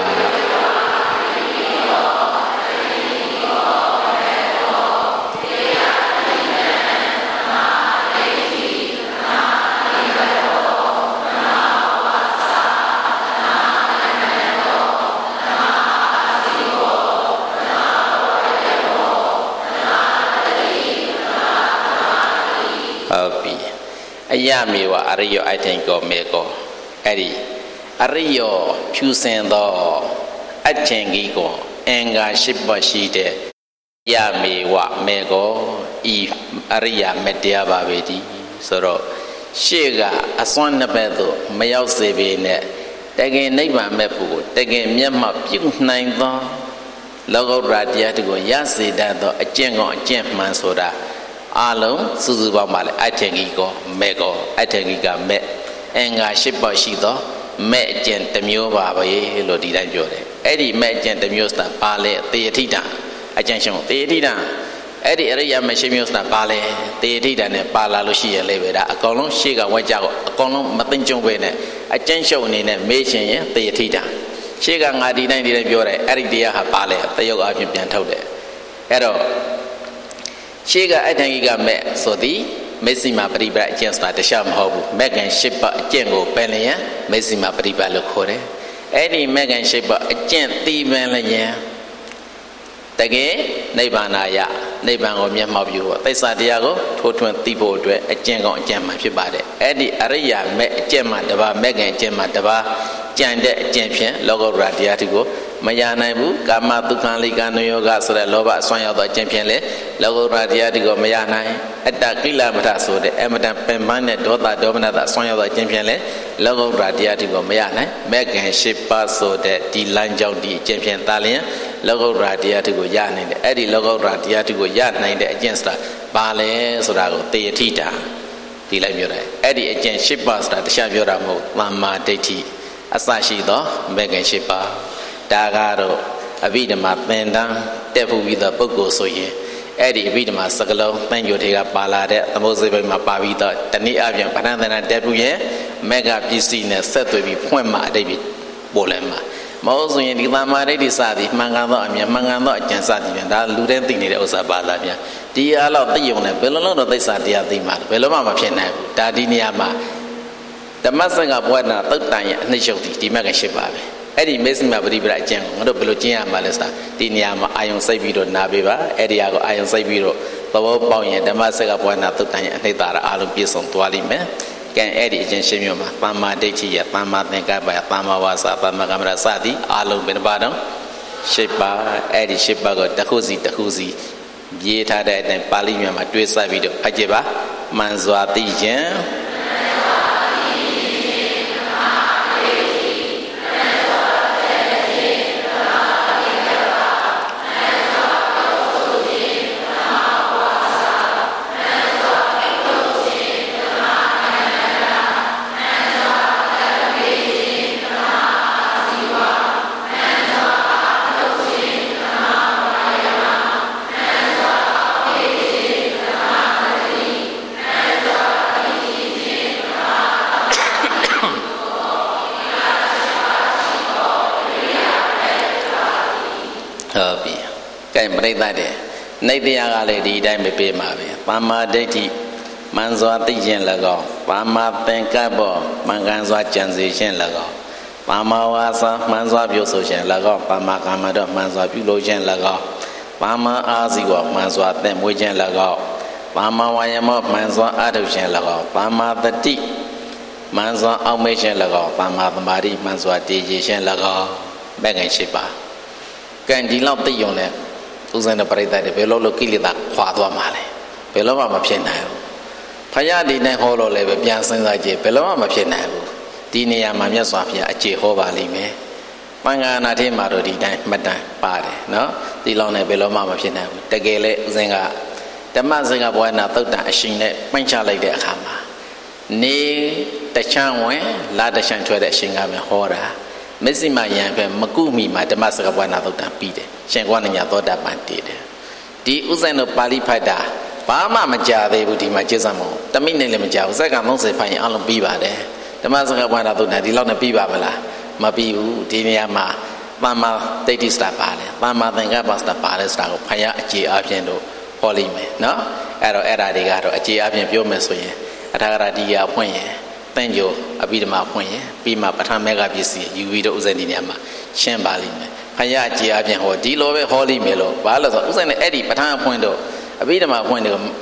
ပြီအယမေဝအရိယောအထိုင်ကောမေကောအဲ့ဒီအရိယောဖြူစင်သောအထင်ကြီးကိုအင်္ဂါရှိပါရှိတဲ့ယမေဝမေကောဤအရိယာမတရားပါပဲဒီဆိုတော့ရှေ့ကအစွမ်းနှစ်ဘက်သို့မရောက်စေပေနဲ့တကယ်နိဗ္ဗာန်မဲ့ဖို့တကယ်မျက်မှောက်ပြုနိုင်သောလောကုတ္တရာတရားတို့ကိုရစေတတ်သောအကျင့်ကောအကျင့်မှန်ဆိုတာအလုံးစုစုပေါင်းပါလေအထင်ကြီးကောမဲ့ကောအထင်ကြီးကမဲ့အင်္ဂါရှိပါရှိသောမဲ့အကျင့်တစ်မျိုးပါပဲလို့ဒီတိုင်းပြောတယ်အဲ့ဒီမဲ့အကျင့်တစ်မျိုးဆိုတာပါလေသေယထိတာအကျင့်ရှင်သေယထိတာအဲ့ဒီအရိယာမရှိမျိုးဆိုတာပါလေသေယထိတာနဲ့ပါလာလို့ရှိရလေပဲဒါအကောင်လုံးရှေ့ကဝက်ကြကိုအကောင်လုံးမသိကြုံပဲနဲ့အကျင့်ရှုံအနေနဲ့မေးရှင်ရင်သေယထိတာရှေ့ကငါဒီတိုင်းဒီတိုင်းပြောတယ်အဲ့ဒီတရားဟာပါလေတယုတ်အဖြစ်ပြန်ထုတ်တယ်အဲ့တော့ရှေ့ကအထင်ကြီးကမဲ့ဆိုသည်မေစီမာပရိပတ်အကျင့်ဆိုတာတခြားမဟုတ်ဘူးမက်ကန်ရှစ်ပတ်အကျင့်ကိုပယ်လျင်မေစီမာပရိပတ်လို့ခေါ်တယ်အဲ့ဒီမက်ကန်ရှစ်ပတ်အကျင့်သိပင်လျင်တကယ်နိဗ္ဗာန်ရနိဗ္ဗာန်ကိုမျက်မှောက်ပြုဖို့သစ္စာတရားကိုထိုးထွင်းသိဖို့အတွက်အကျင့်ကောင်းအကျင့်မှဖြစ်ပါတယ်အဲ့ဒီအရိယာမဲ့အကျင့်မှတပါမက်ကန်အကျင့်မှတပါကြံတဲ့အကျင့်ဖြင့်လောကုတ္တရာတရားတွေကိုမရနိုင်ဘူးကာမတုခံလိကနုယောဂဆိုတဲ့လောဘအစွမ်းရောက်သောအကျင့်ဖြင့်လေလောကုတ္တရာတရားတွေကိုမရနိုင်အတ္တကိလမထဆိုတဲ့အမတန်ပင်ပန်းတဲ့ဒေါသဒေါမနတအစွမ်းရောက်သောအကျင့်ဖြင့်လေလောကုတ္တရာတရားတွေကိုမရနိုင်မဂ္ဂင်၈ပါးဆိုတဲ့ဒီလမ်းကြောင်းဒီအကျင့်ဖြင့်သာလျှင်လောကုတ္တရာတရားတွေကိုရနိုင်တယ်အဲ့ဒီလောကုတ္တရာတရားတွေကိုရနိုင်တဲ့အကျင့်ဆိုတာဘာလဲဆိုတာကိုသေယထိတာဒီလိုက်ပြောတယ်အဲ့ဒီအကျင့်၈ပါးဆိုတာတခြားပြောတာမဟုတ်သမ္မာဒိဋ္ဌိအစရှိသောမဂ္ဂင်၈ပါးဒါကတော့အဘိဓမ္မာသင်တန်းတက်ဖို့ပြီးသောပုဂ္ဂိုလ်ဆိုရင်အဲ့ဒီအဘိဓမ္မာစကလုံးတန်ကြိုထေကပါလာတဲ့သမုဒ္စေဘိမှာပါပြီးတော့တနည်းအားဖြင့်ဗဏ္ဍသနာတက်ဖို့ရဲ့မဂ္ဂပစ္စည်းနဲ့ဆက်သွယ်ပြီးဖွင့်မှအတိတ်ပြီးပို့လဲမှာမဟုတ်ဆိုရင်ဒီသမ္မာဒိဋ္ဌိစသည်မှန်ကန်သောအမြင်မှန်ကန်သောအကျင့်စသည်ပြန်ဒါလူတိုင်းသိနေတဲ့ဥစ္စာပါလာပြန်ဒီအားလောက်သိုံနဲ့ဘယ်လိုလုပ်တော့သိစ္စာတရားသိမှာဘယ်လိုမှမဖြစ်နိုင်ဘူးဒါဒီနေရာမှာဓမ္မစကဘဝနာသုတ်တန်ရဲ့အနှိမ့်ချုပ်သည်ဒီမဂ္ဂင်၈ပါးပဲအဲ့ဒီမေစိမပရိပဒအကျင့်ကိုငါတို့ဘယ်လိုကျင့်ရမှာလဲဆိုတာဒီနေရာမှာအာယုံစိတ်ပြီးတော့နာပေးပါအဲ့ဒီဟာကိုအာယုံစိတ်ပြီးတော့သဘောပေါက်ရင်ဓမ္မစကဘဝနာသုတ်တန်ရဲ့အနှိမ့်တာအားလုံးပြည့်စုံသွားလိမ့်မယ်ကဲအဲ့ဒီအကျင့်ရှင်းမျိုးမှာသမ္မာဒိဋ္ဌိရသမ္မာသင်္ကပ္ပရသမ္မာဝါစာသမ္မာကမ္မရစသည်အားလုံးပဲပါတော့၈ပါးအဲ့ဒီ၈ပါးကိုတစ်ခုစီတစ်ခုစီရေးထားတဲ့အတိုင်းပါဠိမြန်မာတွေးစပ်ပြီးတော့ဖတ်ကြပါမှန်စွာသိခြင်းကဲပြိဿတဲ့နေတရားကလည်းဒီအတိုင်းပဲပေးမှာပဲသမ္မာဒိဋ္ဌိမှန်စွာသိခြင်း၎င်းသမ္မာသင်္ကပ္ပမှန်ကန်စွာကြံစည်ခြင်း၎င်းသမ္မာဝါစာမှန်စွာပြုဆိုခြင်း၎င်းသမ္မာကမ္မတော့မှန်စွာပြုလုပ်ခြင်း၎င်းသမ္မာအာဇီဝမှန်စွာသင်မွေးခြင်း၎င်းသမ္မာဝါယမမှန်စွာအားထုတ်ခြင်း၎င်းသမ္မာတတိမှန်စွာအောက်မေ့ခြင်း၎င်းသမ္မာသမာဓိမှန်စွာတည်ကြည်ခြင်း၎င်းမဂ္ဂင်၈ပါးကံဒီလောက်သိုံနဲ့ဥစဉ်တဲ့ပရိသတ်တွေဘယ်လိုလုပ်ကိလေသာခွာသွားမှာလဲဘယ်လိုမှမဖြစ်နိုင်ဘူးဖယားဒီနဲ့ဟောလို့လည်းပဲပြန်စဉ်းစားကြည့်ဘယ်လိုမှမဖြစ်နိုင်ဘူးဒီနေရာမှာမြတ်စွာဘုရားအခြေဟောပါလိမ့်မယ်ပင်္ဂါနာထဲမှာတော့ဒီတိုင်းမှတ်တမ်းပါတယ်နော်ဒီလောက်နဲ့ဘယ်လိုမှမဖြစ်နိုင်ဘူးတကယ်လေဥစဉ်ကဓမ္မစင်္ကဘဝနာသုတ်တန်အရှင်နဲ့ပိုင်းခြားလိုက်တဲ့အခါမှာနေတချမ်းဝင်လာတချမ်းထွက်တဲ့အရှင်ကပဲဟောတာမစ္စည်းမယံပဲမကုမီမှာဓမ္မစကားပွားနာသုတ်တံပြီးတယ်ရှင်ကွာညသောတာပန်တည်တယ်ဒီဥစဉ်တို့ပါဠိဖတ်တာဘာမှမကြသေးဘူးဒီမှာကျေးဇူးမို့တမိနဲ့လည်းမကြဘူးစက္ကန့်၃၀ဖိုင်အလုံးပြီးပါတယ်ဓမ္မစကားပွားနာသုတ်တံဒီလောက်နဲ့ပြီးပါမလားမပြီးဘူးဒီနေရာမှာသမ္မာဒိဋ္ဌိစတာပါတယ်သမ္မာသင်္ကပ္ပစတာပါတယ်ဆိုတာကိုဖယားအခြေအပြင်တို့ဟောလိမ့်မယ်နော်အဲ့တော့အဲ့ဒါတွေကတော့အခြေအပြင်ပြောမယ်ဆိုရင်အထာဂရတိယဖွင့်ရင်တန်ကြိုအဘိဓမ္မာဖွင့်ရင်ပြီးမှပထမမေဃပစ္စည်းယူပြီးတော့ဥစဉ်ဒီနေရာမှာရှင်းပါလိမ့်မယ်ဖယားအခြေအပြင်ဟောဒီလိုပဲဟောလိမ့်မယ်လို့ဘာလို့ဆိုဥစဉ်နဲ့အဲ့ဒီပထမဖွင့်တော့အဘိဓမ္မာဖွင့်တော့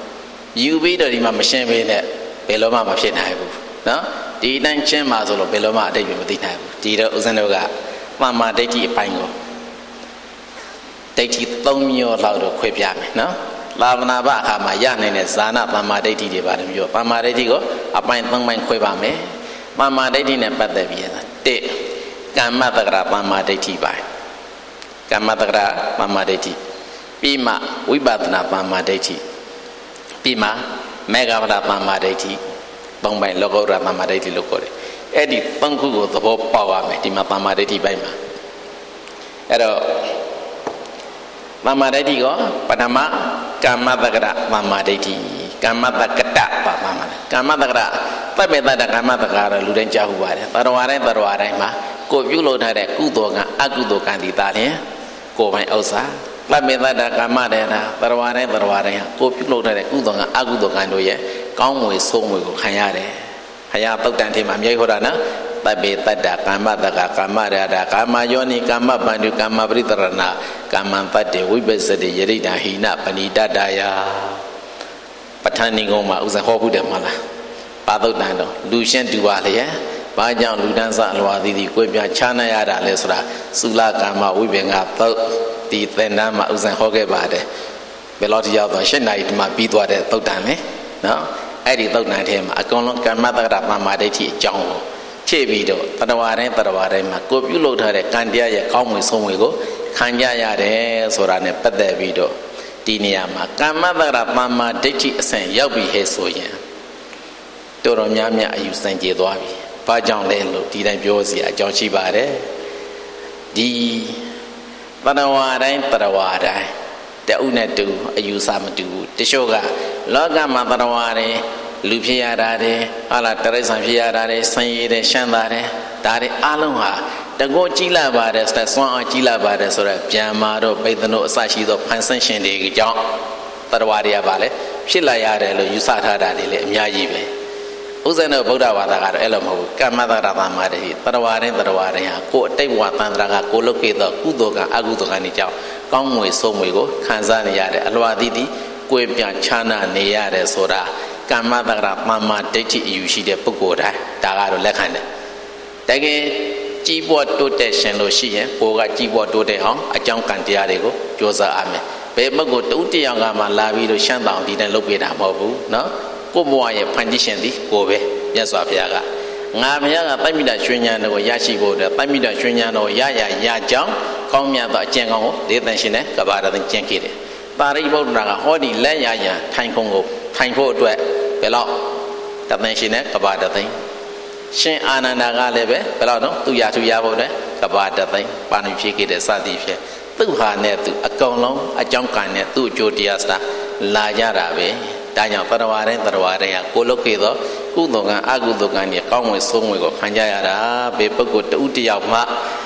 ယူပြီးတော့ဒီမှာမရှင်းပေးနဲ့ဘယ်လိုမှမဖြစ်နိုင်ဘူးနော်ဒီအတိုင်းရှင်းပါဆိုလို့ဘယ်လိုမှအတိတ်မသိနိုင်ဘူးဒီတော့ဦးဇင်းတို့ကသမ္မာဒိဋ္ဌိအပိုင်းကိုဒိဋ္ဌိသုံးမျိုးလောက်တော့ခွဲပြမယ်နော်သာဝနာပအခါမှာရနိုင်တဲ့ဇာနာသမ္မာဒိဋ္ဌိတွေပါတယ်မျိုးသမ္မာဒိဋ္ဌိကိုအပိုင်းသုံးပိုင်းခွဲပါမယ်သမ္မာဒိဋ္ဌိနဲ့ပတ်သက်ပြီးတစ်ကမ္မတက္ကရာသမ္မာဒိဋ္ဌိပိုင်းကမ္မတက္ကရာသမ္မာဒိဋ္ဌိပြီးမှဝိပဿနာသမ္မာဒိဋ္ဌိပြီးမှမေဃဝရသမ္မာဒိဋ္ဌိသုံးပိုင်းလောကုတ္တရာသမ္မာဒိဋ္ဌိလို့ခေါ်တယ်အဲ့ဒီသုံးခုကိုသဘောပေါက်ရမယ်ဒီမှာသမ္မာဒိဋ္ဌိပိုင်းမှာအဲ့တော့သမ္မာဒိဋ္ဌိကပထမကမ္မတက္ကရာသမ္မာဒိဋ္ဌိကမ္မတက္ကတပါပါမှာကမ္မတက္ကရာသဗ္ဗေတ္တကမ္မတက္ကရာလူတိုင်းကြားဘူးပါတယ်တရဝတိုင်းတရဝတိုင်းမှာကိုပြုလုပ်ထားတဲ့ကုသိုလ်ကအကုသိုလ်ကံဒီသားလျင်ကိုယ်ပိုင်ဥစ္စာသဗ္ဗေတ္တကမ္မတေနာတရဝတိုင်းတရဝတိုင်းဟာကိုပြုလုပ်ထားတဲ့ကုသိုလ်ကအကုသိုလ်ကံတို့ရဲ့ကောင်းမွေဆိုးမွေကိုခံရတယ်ခရသုတ်တန်ထဲမှာအမြဲဟောတာနော်သဗ္ဗေတ္တကမ္မတက္ကကမ္မရတာကာမယောနိကာမပန္တုကာမပရိတရဏကာမံတတ္တေဝိပစ္စတိယရိတဟိနပဏိတတယပဋ္ဌာန်းကုံမှာဥစ္စာဟောဘူးတယ်မလားပါသုတ်တန်တော့လူရှင်းတူပါလေဘာကြောင့်လူတန်းစလွာသည်ဒီကိုပြချာနာရတာလဲဆိုတာသုလကာမဝိပင်္ဂသုတ်ဒီသင်္นานမှာဥစ္စာဟောခဲ့ပါတယ်ဘယ်လိုတရားတော့ရှင်းနိုင်ဒီမှာပြီးသွားတဲ့သုတ်တန်လေနော်အဲ့ဒီသုတ်တန်ထဲမှာအကုန်လုံးကမ္မတက္ကရာသမ္မာဒိဋ္ဌိအကြောင်းကိုဖြည့်ပြီးတော့တတဝါတိုင်းတတဝါတိုင်းမှာကိုပြုလုပ်ထားတဲ့ကံတရားရဲ့ကောင်းမွေဆုံးမွေကိုခံကြရတယ်ဆိုတာနဲ့ပတ်သက်ပြီးတော့ဒီနေရာမှာကမ္မတက္ကရာသမ္မာဒိဋ္ဌိအစဉ်ရောက်ပြီဟဲ့ဆိုရင်တော်တော်များများအယူစံကျေသွားပြီဘာကြောင့်လဲလို့ဒီတိုင်းပြောစီအကြောင်းရှိပါတယ်ဒီတတဝါတိုင်းတတဝါတိုင်းတအုပ်နဲ့တူအယူဆမတူဘူးတချို့ကလောကမှာတတဝါတွေလူဖြစ်ရတာတယ်ဟာလားတရိစ္ဆာန်ဖြစ်ရတာတယ်ဆင်းရဲတယ်ရှမ်းသာတယ်ဒါတွေအလုံးဟာတကောကြီးလာပါတယ်ဆိုတဲ့စွမ်းအောင်ကြီးလာပါတယ်ဆိုတော့ဗျာမာတို့ပိဿနို့အစရှိသောဖန်ဆင်းရှင်တွေကြောင့်တတဝါတွေကပါလေဖြစ်လာရတယ်လို့ယူဆထားတာတွေလည်းအများကြီးပဲဥစ္စာနဲ့ဗုဒ္ဓဘာသာကတော့အဲ့လိုမဟုတ်ဘူးကမ္မတရသမ္မာဒိဋ္ဌိတတဝါတိုင်းတတဝါတိုင်းဟာကိုယ်အတိတ်ဘဝတန်ត្រာကကိုလုတ်ခဲ့သောကုသိုလ်ကအကုသိုလ်ကံတွေကြောင့်ကောင်းမွေဆိုးမွေကိုခံစားနေရတယ်အလွာသီးသီးကိုယ်ပြန်ချမ်းသာနေရတယ်ဆိုတာကမ္မတက္ကရာသမ္မာဒိဋ္ဌိအယူရှိတဲ့ပုဂ္ဂိုလ်တိုင်းဒါကတော့လက်ခံတယ်တကယ်ကြီးပွားတိုးတက်ရှင်လို့ရှိရင်ကိုယ်ကကြီးပွားတိုးတက်အောင်အကြောင်းကံတရားတွေကိုကြိုးစားရမယ်ဘယ်ပုဂ္ဂိုလ်တူတယောက်ကမှလာပြီးလို့ရှမ်းတောင်ဒီတိုင်းလုပ်ပေးတာမဟုတ်ဘူးနော်ကိုယ့်ဘဝရဲ့ဖန်တီးရှင်သည်ကိုယ်ပဲမြတ်စွာဘုရားကငါဘုရားကတိုက်မိတာရွှေဉာဏ်တော်ကိုရရှိဖို့အတွက်တိုက်မိတာရွှေဉာဏ်တော်ရရရကြောင်းကောင်းမြတ်သောအကျင့်ကောင်းကိုဒေသရှင်နဲ့ကဘာရသင်ကျင့်ခဲ့တယ်ပါရိပုတ္တရာကဟောဒီလက်ရရထိုင်ခုံကိုထိုင်ဖို့အတွက်ဘယ်လောက်တသင်ရှင်နဲ့ကဘာတသိန်းရှင်အာနန္ဒာကလည်းပဲဘယ်လောက်တော့သူရသူရဖို့နဲ့ကဘာတသိန်းပါဏိဖြစ်ခဲ့တဲ့စသည်ဖြစ်သူဟာနဲ့သူအကုန်လုံးအကြောင်းကံနဲ့သူ့အကျိုးတရားစတာလာကြတာပဲဒါကြောင့်တရဝတိုင်းတရဝတိုင်းဟာကိုလုတ်ခဲ့သောကုသိုလ်ကံအကုသိုလ်ကံတွေကောင်းဝင်ဆိုးဝင်ကိုခံကြရတာဘယ်ပုဂ္ဂိုလ်တူတယောက်မှ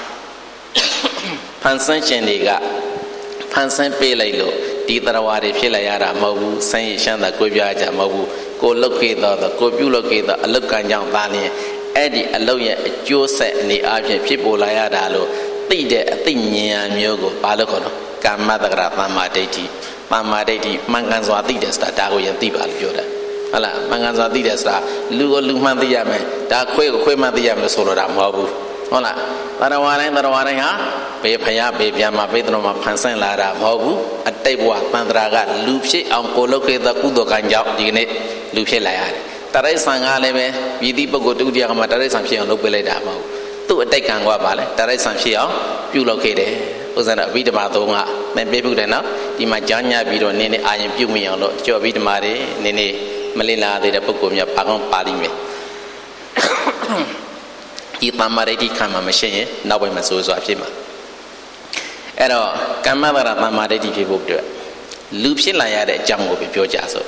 ဖန်ဆင်းရှင်တွေကဖန်ဆင်းပေးလိုက်လို့ဒီတရဝါတွေဖြစ်လာရတာမဟုတ်ဘူးဆင်းရဲရှမ်းသာကိုပြားကြမဟုတ်ဘူးကိုလုတ်ခဲ့သောကိုပြုလုပ်ခဲ့သောအလုတ်ကံကြောင့်သားလျင်အဲ့ဒီအလုတ်ရဲ့အကျိုးဆက်အနေအချင်းဖြစ်ပေါ်လာရတာလို့သိတဲ့အသိဉာဏ်မျိုးကိုဘာလို့ခေါ်တော့ကမ္မတက္ကရာသမ္မာဒိဋ္ဌိသမ္မာဒိဋ္ဌိမှန်ကန်စွာသိတယ်ဆိုတာဒါကိုရင်သိပါလို့ပြောတာဟုတ်လားမှန်ကန်စွာသိတယ်ဆိုတာလူကိုလူမှန်သိရမယ်ဒါခွေးကိုခွေးမှန်သိရမယ်လို့ဆိုလိုတာမဟုတ်ဘူးဟုတ်လားတရဝါတိုင်းတရဝါတိုင်းဟာဘေးဖယားဘေးပြန်မှာဘေးတော်မှာဖန်ဆင်းလာတာမဟုတ်ဘူးအတိတ်ဘဝတန်ត្រာကလူဖြစ်အောင်ကိုလုတ်ခဲ့သောကုသိုလ်ကံကြောင့်ဒီကနေ့လူဖြစ်လာရတယ်တရိစ္ဆာန်ကလည်းပဲပြည်သူပုဂ္ဂိုလ်တူတရားကမှတရိစ္ဆာန်ဖြစ်အောင်လုပ်ပေးလိုက်တာမဟုတ်ဘူးသူ့အတိတ်ကံကပါလေတရိစ္ဆာန်ဖြစ်အောင်ပြုလုပ်ခဲ့တယ်ဥစ္စာတော့အဘိဓမ္မာသုံးကမပေးဘူးတဲ့နော်ဒီမှာကြားညပြီးတော့နင်းနေအာရင်ပြုမိအောင်လို့ကြော်အဘိဓမ္မာတွေနင်းနေမလေးလာသေးတဲ့ပုဂ္ဂိုလ်များပါကောင်းပါလိမ့်မယ်ဒီသမ္မာဒိဋ္ဌိခံမှာမရှိရင်နောက်ပိုင်းမှာစိုးစွာဖြစ်မှာအဲ့တော့ကမ္မဗရသမ္မာဒိဋ္ဌိဖြစ်ဖို့အတွက်လူဖြစ်လာရတဲ့အကြောင်းကိုပြောကြစို့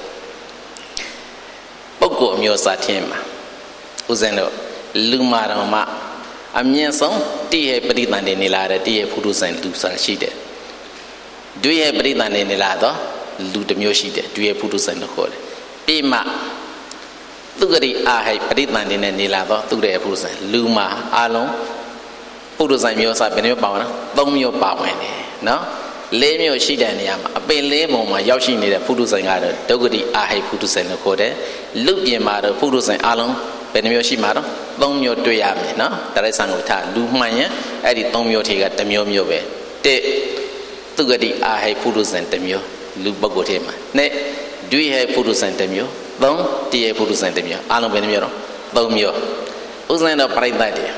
ပုဂ္ဂိုလ်အမျိုးအစားထင်းမှာဥစဉ်တော့လူမာတော်မှာအမြင့်ဆုံးတိရဲ့ပရိသန္တိနေလာတဲ့တိရဲ့ဖုဒုဇဉ်လူဆိုတာရှိတယ်ဒွေရဲ့ပရိသန္တိနေလာတော့လူတစ်မျိုးရှိတယ်ဒွေရဲ့ဖုဒုဇဉ်လို့ခေါ်တယ်ပြီးမှသူကတိအာဟိပရိသန္တိနဲ့နေလာတော့သူရဲ့ဖုဒုဇဉ်လူမှာအလုံးပုဒုဇဉ်မျိုးစားဘယ်နှမျိုးပါဝင်လဲသုံးမျိုးပါဝင်တယ်နော်လေးမျိုးရှိတဲ့နေရာမှာအပင်လေးပုံမှာရောက်ရှိနေတဲ့ဖုဒ္ဓဆင်ကတော့ဒုက္ခတိအာဟိဖုဒ္ဓဆင်လို့ခေါ်တယ်လူပြင်မှာတော့ဖုဒ္ဓဆင်အလုံးဘယ်နှမျိုးရှိမှာတော့သုံးမျိုးတွေ့ရမယ်နော်တရိစ္ဆာန်ကိုထားလူမှန်ရင်အဲ့ဒီသုံးမျိုးထေကတစ်မျိုးမျိုးပဲတစ်သူဂတိအာဟိဖုဒ္ဓဆင်တစ်မျိုးလူပုဂ္ဂိုလ်ထဲမှာနှစ်ဒွိဟိဖုဒ္ဓဆင်တစ်မျိုးသုံးတိဟိဖုဒ္ဓဆင်တစ်မျိုးအလုံးဘယ်နှမျိုးတော့သုံးမျိုးဥစဉ်တော့ပြိဿတ်တယ်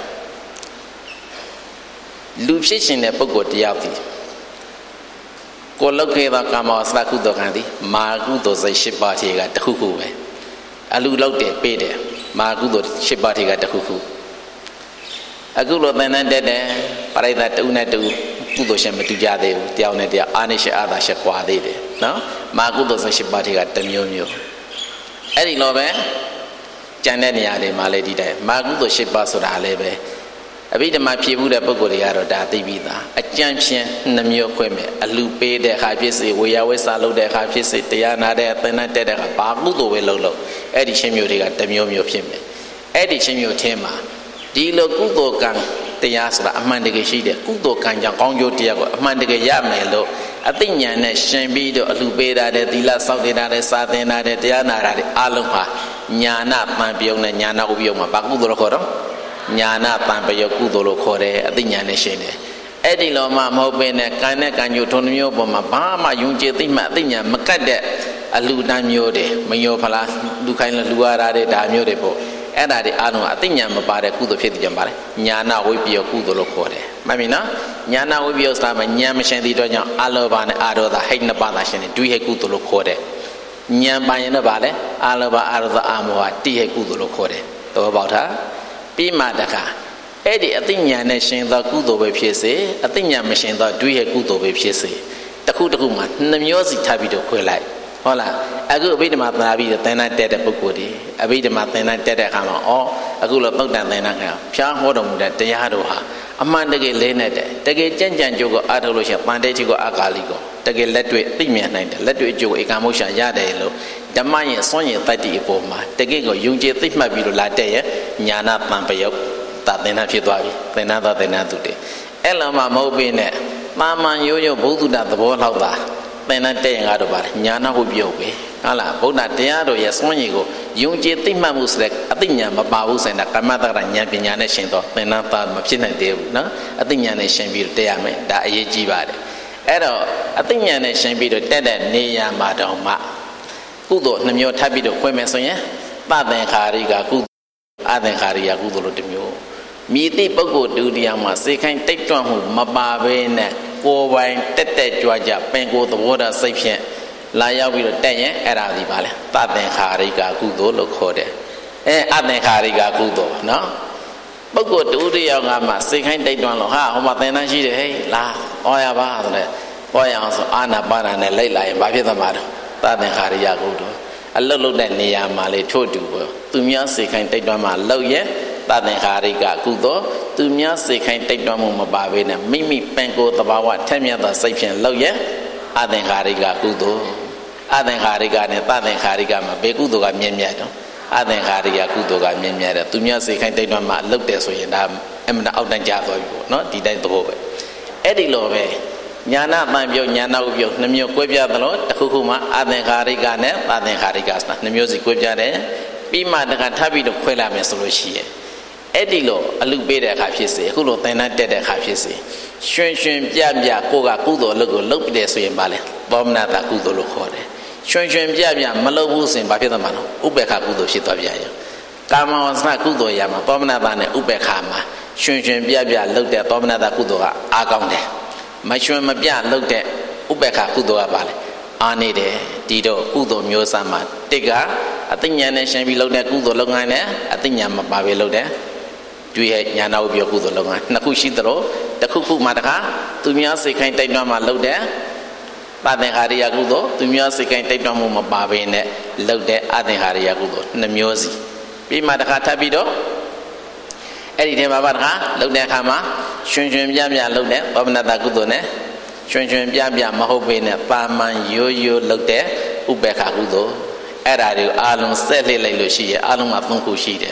လူဖြစ်ရှင်တဲ့ပုဂ္ဂိုလ်တရားသည်ကိုလောက်ခဲ့သောကာမဝါစနာကုသိုလ်ကံသည်မာကုသိုလ်စိတ်၈ပါးထေကတစ်ခုခုပဲအလူလောက်တယ်ပေးတယ်မာကုသိုလ်၈ပါးထေကတစ်ခုခုအခုလိုသင်္นานတက်တယ်ပရိသတ်တူနဲ့တူကုသိုလ်ရှင်မတူကြသေးဘူးတယောက်နဲ့တယောက်အာနိရှအာသာရှက်ကွာသေးတယ်နော်မာကုသိုလ်စိတ်၈ပါးထေကတစ်မျိုးမျိုးအဲ့ဒီလိုပဲကျန်တဲ့နေရာတွေမှာလည်းဒီတိုင်းမာကုသိုလ်၈ပါးဆိုတာလည်းပဲအဘိဓမ္မာဖြည့်ဘူးတဲ့ပုဂ္ဂိုလ်တွေကတော့ဒါသိပြီးသားအကြံဖြင့်နှမျိုးခွဲမယ်အလူပေးတဲ့အခါဖြစ်စေဝေယဝိစာလုပ်တဲ့အခါဖြစ်စေတရားနာတဲ့အသင်္นานတက်တဲ့အခါဘာကုသိုလ်ပဲလုပ်လို့အဲ့ဒီချင်းမျိုးတွေကတစ်မျိုးမျိုးဖြစ်မယ်အဲ့ဒီချင်းမျိုးထဲမှာဒီလိုကုသိုလ်ကံတရားဆိုတာအမှန်တကယ်ရှိတယ်ကုသိုလ်ကံကြောင့်ကောင်းကျိုးတရားကိုအမှန်တကယ်ရမယ်လို့အသိဉာဏ်နဲ့ရှင်ပြီးတော့အလူပေးတာတဲ့သီလစောင့်နေတာတဲ့စာသင်တာတဲ့တရားနာတာတဲ့အလုံးဟာညာနာပံပြုံးနဲ့ညာနာဥပယုံမှာဘာကုသိုလ်ခေါ်တော့ညာနာပံပယကုသိုလ်လို့ခေါ်တယ်အသိဉာဏ်နဲ့ရှင်းတယ်အဲ့ဒီလိုမှမဟုတ်ပဲနဲ့ကံနဲ့ကံညိုထုံမျိုးပေါ်မှာဘာမှယုံကြည်သိမှအသိဉာဏ်မကတ်တဲ့အလူတန်းမျိုးတွေမယောဖလားလူခိုင်းလူရတာတဲ့ဒါမျိုးတွေပေါ့အဲ့ဒါတွေအားလုံးအသိဉာဏ်မပါတဲ့ကုသိုလ်ဖြစ်တဲ့ကြောင့်ပါလေညာနာဝိပယကုသိုလ်လို့ခေါ်တယ်မှန်ပြီနော်ညာနာဝိပယဆိုတာမှာဉာဏ်မရှင်းသေးတော့ကြောင့်အလောဘနဲ့အာရောဓဟိတ်နှစ်ပါးသာရှင်းတယ်ဒွိဟိကုသိုလ်လို့ခေါ်တယ်ဉာဏ်ပါရင်တော့ပါလေအလောဘအာရောဓအာမောဟတိဟိကုသိုလ်လို့ခေါ်တယ်သဘောပေါက်တာပြီးမှတခါအဲ့ဒီအသိဉာဏ်နဲ့ရှင်သောကုသိုလ်ပဲဖြစ်စေအသိဉာဏ်မရှင်သောဒွိဟိကုသိုလ်ပဲဖြစ်စေတခုတခုမှနှမျိုးစီထားပြီးတော့ခွဲလိုက်ဟုတ်လားအခုအဘိဓမ္မာသနာပြီးတော့သင်္นานတက်တဲ့ပုဂ္ဂိုလ်တွေအဘိဓမ္မာသင်္นานတက်တဲ့အခါမှာဩအခုလောသုတ်တန်သင်္นานကဖျားဟောတော်မူတဲ့တရားတော်ဟာအမှန်တကယ်လေးနဲ့တဲ့တကယ်ကြံ့ကြံ့ကြိုးကိုအားထုတ်လို့ရှိရင်တန်တဲ့ကြီးကိုအာကာလိကိုတကယ်လက်တွေ့သိမြင်နိုင်တယ်လက်တွေ့အကျိုးဧကမုရှာရတယ်လို့ဓမ္မရဲ့စွန့်ရင်တတ္တိအပေါ်မှာတကယ်ကိုယုံကြည်သိမှတ်ပြီးတော့လာတဲ့ရဲ့ညာနာပံပယုတ်တာသင်္นานဖြစ်သွားပြီသင်္นานသောသင်္นานသူတည်းအဲ့လိုမှမဟုတ်ပေနဲ့တာမန်ရိုးရိုးဘုဒ္ဓတာသဘောလောက်သာသင်္นานတဲ့ရင်ကတော့ပါညာနာဟုတ်ပြုတ်ပဲဟုတ်လားဗုဒ္ဓတရားတော်ရဲ့စွန့်ရင်ကိုယုံကြည်သိမှတ်မှုဆိုတဲ့အသိဉာဏ်မပါဘူးဆိုရင်ကမ္မတက္ကရာဉာဏ်ပညာနဲ့ရှင်တော့သင်္นานသားမဖြစ်နိုင်သေးဘူးနော်အသိဉာဏ်နဲ့ရှင်ပြီးတော့တက်ရမယ်ဒါအရေးကြီးပါတယ်အဲ့တော့အသိဉာဏ်နဲ့ရှင်ပြီးတော့တက်တဲ့နေရာမှာတော့မှကုသိုလ်နှမျိုးထပ်ပြီးတော့ခွဲမယ်ဆိုရင်သသင်္ခါရိကကုသိုလ်အသင်္ခါရိယကုသိုလ်လို့တစ်မျိုးမြည်သည့်ပုဂ္ဂိုလ်တူတရားမှာစေခိုင်းတိတ်တွန့်မှုမပါဘဲနဲ့ကိုယ်ပိုင်တက်တက်ကြွကြပင်ကိုယ်သဘောထားစိတ်ဖြင့်လာရောက်ပြီးတော့တက်ရင်အဲ့ဒါဒီပါလေသသင်္ခါရိကကုသိုလ်လို့ခေါ်တယ်အဲအသင်္ခါရိကကုသိုလ်နော်ပုဂ္ဂိုလ်တူတရားကမှစေခိုင်းတိတ်တွန့်လို့ဟာဟိုမှာသင်္นานရှိတယ်ဟဲ့လာဟောရပါဆိုတဲ့ဟောရအောင်ဆိုအာနာပါနာနဲ့လိုက်လာရင်ဘာဖြစ်သွားမှာတော့သသင်္ခါရိယကုသိုလ်အလုတ်လုတ်တဲ့နေရာမှာလေထို့တူပေါ့သူများစေခိုင်းတိတ်တွန့်မှလောက်ရဲ့သသင်္ခါရိကကုသိုလ်သူများစေခိုင်းတိတ်တွန့်မှုမပါဘဲနဲ့မိမိပင်ကိုယ်သဘာဝထက်မြက်သောစိတ်ဖြင့်လောက်ရဲ့အသင်္ခါရိကကုသိုလ်အသင်္ခါရိကနဲ့သသင်္ခါရိကမှာဘေကုသိုလ်ကမြင့်မြတ်တော့အသင်္ခါရိကကုသိုလ်ကမြင့်မြတ်တယ်သူများစေခိုင်းတိတ်တွန့်မှလောက်တယ်ဆိုရင်ဒါအမှန်အောက်တန်းကျသွားပြီပေါ့နော်ဒီတိုင်းသဘောပဲအဲ့ဒီလိုပဲညာနာပံပြုတ်ညာနာဥပြုတ်နှမျိုးကွဲပြားသလိုတစ်ခုခုမှအသင်္ခါရိကနဲ့သသင်္ခါရိကဆိုတာနှမျိုးစီကွဲပြားတယ်ပြီးမှတခါထပ်ပြီးတော့ခွဲလာမယ်ဆိုလို့ရှိရင်အဲ့ဒီလိုအလူပေးတဲ့အခါဖြစ်စေအခုလိုသင်္นานတက်တဲ့အခါဖြစ်စေရွှင်ရွှင်ပြပြကိုကကုသိုလ်အလုပ်ကိုလုပ်ပြီးတယ်ဆိုရင်ပါလေသောမနတာကုသိုလ်လို့ခေါ်တယ်ရွှင်ရွှင်ပြပြမလုပ်ဘူးဆိုရင်ဘာဖြစ်သွားမှာလဲဥပေက္ခကုသိုလ်ဖြစ်သွားပြန်ရောကာမဝဆနာကုသိုလ်ရမှာသောမနတာနဲ့ဥပေက္ခမှာရွှင်ရွှင်ပြပြလုပ်တဲ့သောမနတာကုသိုလ်ကအားကောင်းတယ်မရွှင်မပြလုပ်တဲ့ဥပေက္ခကုသိုလ်ကပါလေအားနေတယ်ဒီတော့ကုသိုလ်မျိုးစားမှာတစ်ကအသိဉာဏ်နဲ့ရှင်ပြီးလုပ်တဲ့ကုသိုလ်လုပ်ငန်းနဲ့အသိဉာဏ်မပါဘဲလုပ်တဲ့တွေ့ရညာနာဥပယကုသိုလ်လုပ်ငန်းနှစ်ခုရှိသလိုတစ်ခုခုမှတခါသူများစိတ်ခိုင်းတိုက်တွန်းမှလုပ်တဲ့သသင်္ခါရိယကုသိုလ်သူများစိတ်ခိုင်းတိုက်တွန်းမှုမပါဘဲနဲ့လုပ်တဲ့အသင်္ခါရိယကုသိုလ်နှမျိုးစီပြီးမှတခါထပ်ပြီးတော့အဲ့ဒီထဲမှာပါတခါလုပ်တဲ့အခါမှာရွှင်ရွှင်ပြပြလုပ်တဲ့သောမနတကုသိုလ်နဲ့ရွှင်ရွှင်ပြပြမဟုတ်ဘဲနဲ့ပါမန်ရိုးရိုးလုပ်တဲ့ဥပေက္ခကုသိုလ်အဲ့ဒါတွေကိုအာလုံးဆက်လှည့်လိုက်လို့ရှိရဲ့အာလုံးကသုံးခုရှိတယ်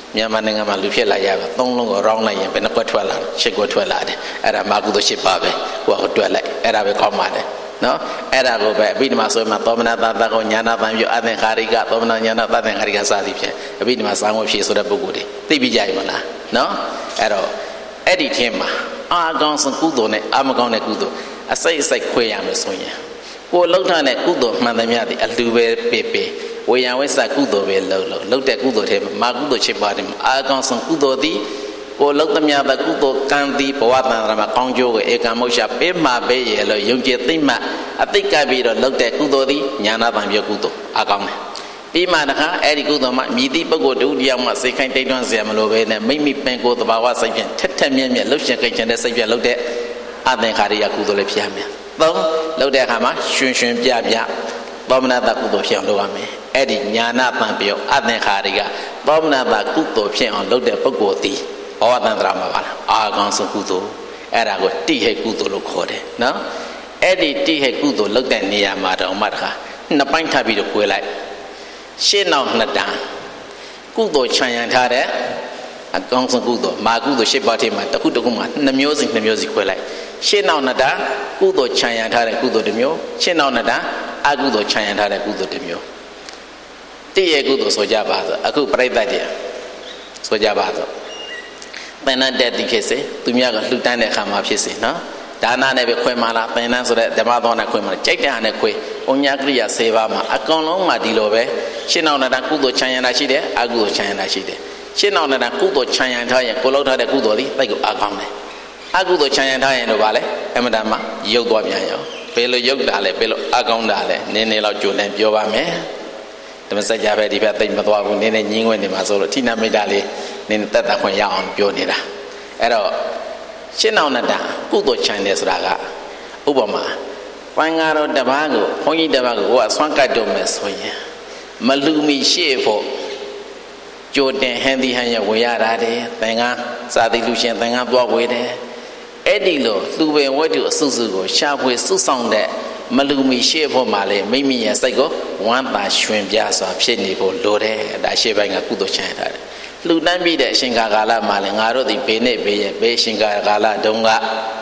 မြန်မာနိုင်ငံမှာလူဖြစ်လာရပါသုံးလုံးကိုရောင်းလိုက်ရင်ဘယ်နှကွက်ထွက်လာရှစ်ကွက်ထွက်လာတယ်အဲ့ဒါမာကုသိုလ်ရှစ်ပါပဲကိုကတွက်လိုက်အဲ့ဒါပဲကောင်းပါတယ်နော်အဲ့ဒါကိုပဲအဘိဓမ္မာဆိုမှသောမနာတတကောညာနာတံပြုအသင်္ခါရိကသောမနာညာနာတသင်္ခါရိကစသည်ဖြင့်အဘိဓမ္မာစာငွေဖြည့်ဆိုတဲ့ပုဂ္ဂိုလ်တွေသိပြီးကြရမလားနော်အဲ့တော့အဲ့ဒီထင်းမှာအာကောင်းဆုံးကုသိုလ်နဲ့အာမကောင်းတဲ့ကုသိုလ်အစိတ်အစိတ်ခွဲရမယ်ဆိုရင်ကိုလှုပ်ထားတဲ့ကုသိုလ်မှန်သမျှသည်အလူပဲပေပေဝေယံဝိသကုသိုလ်ပဲလှုပ်လို့လှုပ်တဲ့ကုသိုလ်ထဲမှာမာကုသိုလ်ချစ်ပါတယ်အာကောင်းဆုံးကုသိုလ်သည်ကိုလှုပ်သမျှသောကုသိုလ်ကံသည်ဘဝတန်ត្រမှာကောင်းကျိုးကိုဧကမုတ်ရှာပေးမှာပေးရလို့ယုံကြည်သိမှအသိကပ်ပြီးတော့လှုပ်တဲ့ကုသိုလ်သည်ညာနာတံပြုကုသိုလ်အာကောင်းတယ်ပြီးမှတခါအဲ့ဒီကုသိုလ်မှာမြည်သည့်ပုဂ္ဂိုလ်တူတယောက်မှစိတ်ခိုင်းတိတ်တွန်းเสียမလို့ပဲနဲ့မိမိပင်ကိုယ်တဘာဝစိတ်ဖြင့်ထက်ထက်မြက်မြက်လှုပ်ရှင်ကြိတ်ချင်တဲ့စိတ်ဖြင့်လှုပ်တဲ့အသင်္ခါရိယကုသိုလ်လည်းဖြစ်ရမယ်သုံးလှုပ်တဲ့အခါမှာရွှင်ရွှင်ပြပြသောမနာတကုသိုလ်ဖြစ်အောင်လုပ်ရမယ်အဲ့ဒီညာနာတံပြုအသင်္ခါရိကသောမနာတကုသိုလ်ဖြစ်အောင်လုပ်တဲ့ပုဂ္ဂိုလ်သည်ဘဝတန်ត្រာမှာပါလားအာကောင်းဆုံးကုသိုလ်အဲ့ဒါကိုတိဟိကုသိုလ်လို့ခေါ်တယ်နော်အဲ့ဒီတိဟိကုသိုလ်လုပ်တဲ့နေရာမှာတော့မှတခါနှစ်ပိုင်းထပ်ပြီးတော့꿰လိုက်ရှင်းနောက်နှစ်တန်းကုသိုလ်ခြံရံထားတဲ့အကောင်းဆုံးကုသိုလ်မာကုသိုလ်ရှစ်ပါးထဲမှာတစ်ခုတစ်ခုမှာနှစ်မျိုးစီနှစ်မျိုးစီ꿰လိုက်ရှင်းနောက်နှစ်တန်းကုသိုလ်ခြံရံထားတဲ့ကုသိုလ်တစ်မျိုးရှင်းနောက်နှစ်တန်းအကုသိုလ်ခြံရံထားတဲ့ကုသိုလ်တစ်မျိုးတိဟိကုသိုလ်ဆိုကြပါစို့အခုပြိဿတ်တည်းဆိုကြပါစို့သင်္นานတဲ့တိဖြစ်စေသူများကလှူဒန်းတဲ့အခါမှာဖြစ်စေနော်ဒါနနဲ့ပဲခွဲမှလားသင်္นานဆိုတဲ့ဓမ္မသောနဲ့ခွဲမှလားကြိုက်တဲ့ဟာနဲ့ခွဲဩညာကရိယာ၁၀ပါးမှာအကောင်လုံးမှာဒီလိုပဲရှင်းအောင်နဲ့ကုသိုလ်ချမ်းရတာရှိတယ်အကုသိုလ်ချမ်းရတာရှိတယ်ရှင်းအောင်နဲ့ကုသိုလ်ချမ်းရထားရင်ကိုလောက်ထားတဲ့ကုသိုလ်သည်တိုက်ကိုအကောင်းတယ်အကုသိုလ်ချမ်းရထားရင်တော့ဗာလဲအမတန်မှရုပ်သွားပြန်ရောဘယ်လိုရုပ်တာလဲဘယ်လိုအကောင်းတာလဲနည်းနည်းလောက်ကြိုတင်ပြောပါမယ်ဓမ္မစကြာပဲဒီဘက်သိမသွားဘူးနည်းနည်းညင်းခွင့်နေမှာဆိုလို့ထိနာမိတ်တာလေးနည်းနည်းတက်တာခွင့်ရအောင်ပြောနေတာအဲ့တော့ရှင်းအောင်နဲ့တာကုသိုလ်ချမ်းတယ်ဆိုတာကဥပမာပန်းကားတော်တပားကိုဘုန်းကြီးတပားကိုကိုကဆွမ်းကတ်တော်မယ်ဆိုရင်မလူမီရှေ့ဖို့ကြိုတင်ဟန်ဒီဟန်ရဝေရတာတယ်သင်္ကန်းစာတိလူရှင်သင်္ကန်းပွားဝေတယ်အဲ့ဒီလိုလူပင်ဝတ္ထုအစုစုကိုရှာဖွေစုဆောင်တဲ့မလူမီရှေ့ဖို့မှာလေမိမိရဲ့စိတ်ကိုဝမ်းသာရွှင်ပြစွာဖြစ်နေဖို့လိုတယ်ဒါရှေ့ပိုင်းကကုသိုလ်ချမ်းထားတယ်လှူဒန်းပြီးတဲ့အရှင်ခါကာလမှာလည်းငါတို့ဒီဘေးနဲ့ဘေးရဲ့ဘေးရှင်ခါကာလတုန်းက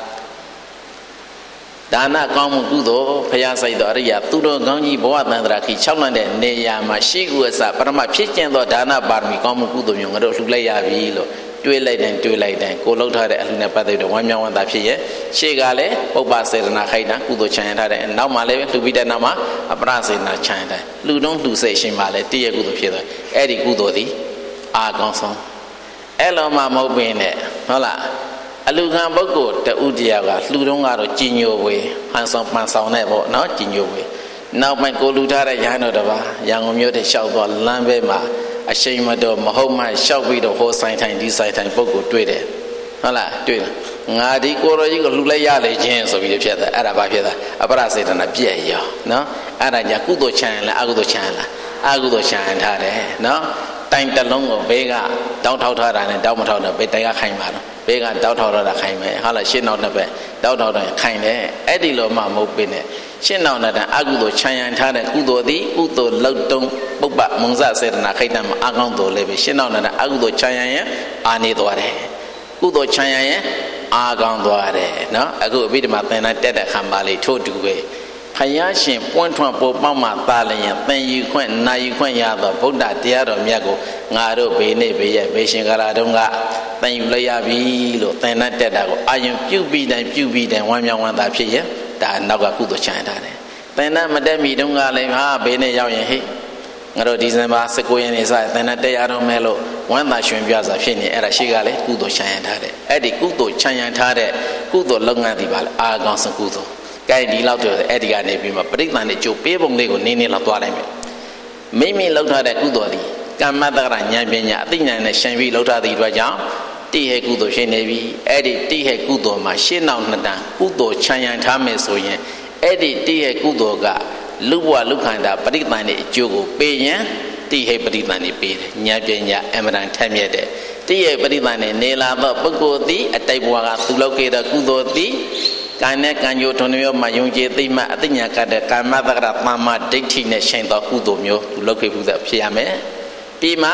ဒါနကောင်းမှုကုသိုလ်ဖရာဆိုင်တော်အရိယာသူတော်ကောင်းကြီးဘဝတန်ត្រာခိ၆လမ်းတဲ့နေရာမှာရှိခုအစပရမဖြစ်ကျင်သောဒါနပါရမီကောင်းမှုကုသိုလ်မျိုးငါတို့လှူလိုက်ရပြီလို့တွေးလိုက်တယ်တွေးလိုက်တယ်ကိုလှုပ်ထားတဲ့အလှူနဲ့ပတ်သက်တော့ဝမ်းမြောက်ဝမ်းသာဖြစ်ရဲ့ရှေ့ကလည်းပုပ္ပစေတနာခိုက်တာကုသိုလ်ချမ်းထားတယ်နောက်မှလည်းလှူပြီးတဲ့နောက်မှာအပရစေတနာချမ်းတယ်လှူတုံးလှူစိတ်ရှင်မှလည်းတည့်ရကုသိုလ်ဖြစ်သွားအဲ့ဒီကုသိုလ်သည်အာကောင်းဆုံးအဲ့လိုမှမဟုတ်ပင်နဲ့ဟုတ်လားအလူခံပုဂ္ဂိုလ်တူတယောက်ကလှူတုံးကတော့ကြည်ညိုဝေဟန်ဆောင်ပန်ဆောင်တဲ့ပေါ့နော်ကြည်ညိုဝေနောက်ပိုင်းကိုလူထားတဲ့ရဟန်းတော်တစ်ပါးရန်ကုန်မြို့ထဲလျှောက်သွားလမ်းပဲမှာအရှိန်မတော်မဟုတ်မှလျှောက်ပြီးတော့ဟောဆိုင်ထိုင်ဒီဆိုင်ထိုင်ပုဂ္ဂိုလ်တွေ့တယ်ဟုတ်လားတွေ့တယ်ငါဒီကိုရောကြီးကိုလှူလိုက်ရလေခြင်းဆိုပြီးဖြစ်တယ်အဲ့ဒါဘာဖြစ်တာအပရစေတနာပြည့်ရောနော်အဲ့ဒါကြောင့်ကုသိုလ်ချမ်းလားအကုသိုလ်ချမ်းလားအကုသိုလ်ချမ်းထားတယ်နော်တိုင်တလုံးကိုဘေးကတောင်းထောက်ထားတာနဲ့တောင်းမထောက်တော့ဘေးတိုင်ကခိုင်းပါတော့ဘေးကတောင်းထောက်တော့တာခိုင်းမယ်ဟာလားရှင်းနောက်တစ်ပတ်တောင်းထောက်တော့ခိုင်းတယ်အဲ့ဒီလိုမှမဟုတ်ပင်နဲ့ရှင်းနောက်တဲ့အကုသိုလ်ချမ်းရန်ထားတဲ့ကုသိုလ်သည်ကုသိုလ်လောက်တုံးပုပ္ပမုံစစေတနာခိုက်တံမှာအကောင်းတော်လည်းပဲရှင်းနောက်တဲ့အကုသိုလ်ချမ်းရန်ရဲ့အာနေသွားတယ်ကုသိုလ်ချမ်းရန်ရဲ့အာကောင်းသွားတယ်နော်အခုအဘိဓမ္မာသင်္นานတက်တဲ့ခါမှလေးထို့တူပဲဖယားရှင်ပွင့်ထွန်းပေါ်ပေါက်မှသာလျင်သင်ယူခွင့်နာယူခွင့်ရသောဗုဒ္ဓတရားတော်မြတ်ကိုငါတို့ဘေးနေဘေးရဲ့ဘေးရှင်ကာလတုန်းကသင်ယူလိုက်ရပြီလို့သင်္นานတက်တာကိုအာယုံပြုပြီးတိုင်းပြုပြီးတိုင်းဝမ်းမြောက်ဝမ်းသာဖြစ်ရဲ့ဒါနောက်ကကုသိုလ်ချမ်းထားတယ်သင်္นานမတက်မီတုန်းကလည်းဟာဘေးနေရောက်ရင်ဟိငါတို့ဒီဇင်ဘာ၁၉ရက်နေ့စသင်္นานတက်ရတော့မယ်လို့ဝမ်းသာရွှင်ပြစွာဖြစ်နေအဲ့ဒါရှိကလည်းကုသိုလ်ချမ်းထားတယ်အဲ့ဒီကုသိုလ်ချမ်းထားတဲ့ကုသိုလ်လုပ်ငန်းဒီပါလေအာကောင်းစကုသိုလ်ကဲဒီလောက်တော့အဲ့ဒီကနေပြီးမှပရိသတ်နဲ့ကြိုပေးပုံလေးကိုနင်းနေလောက်သွားလိုက်မယ်မိမိလောက်ထားတဲ့ကုသိုလ်သည်ကမ္မတက္ကရာဉာဏ်ပညာအသိဉာဏ်နဲ့ရှင်ပြီးလောက်ထားသည့်အတွက်ကြောင့်တိဟေကုသိုလ်ဖြစ်နေပြီအဲ့ဒီတိဟေကုသိုလ်မှာရှင်းနောက်နှစ်တန်းကုသိုလ်ချမ်းရန်ထားမယ်ဆိုရင်အဲ့ဒီတိဟေကုသိုလ်ကလူဘဝလူခန္ဓာပရိသတ်နဲ့အကျိုးကိုပေးရင်တိဟေပရိသတ်နဲ့ပေးတယ်ဉာဏ်ပညာအမှန်တန်ထက်မြက်တဲ့တိဟေပရိသတ်နဲ့နေလာသောပုဂ္ဂိုလ်သည်အတိတ်ဘဝကသူလုပ်ခဲ့တဲ့ကုသိုလ်သည်ကံနဲ့ကံကြိုးထွန်းမျိုးမှာယုံကြည်သိမှအသိဉာဏ်ကတဲ့ကာမတက္ကရာသမ္မာဒိဋ္ဌိနဲ့ရှင်သောကုသိုလ်မျိုးသူလုပ်ခဲ့ဘူးတဲ့ဖြစ်ရမယ်ပြီးမှ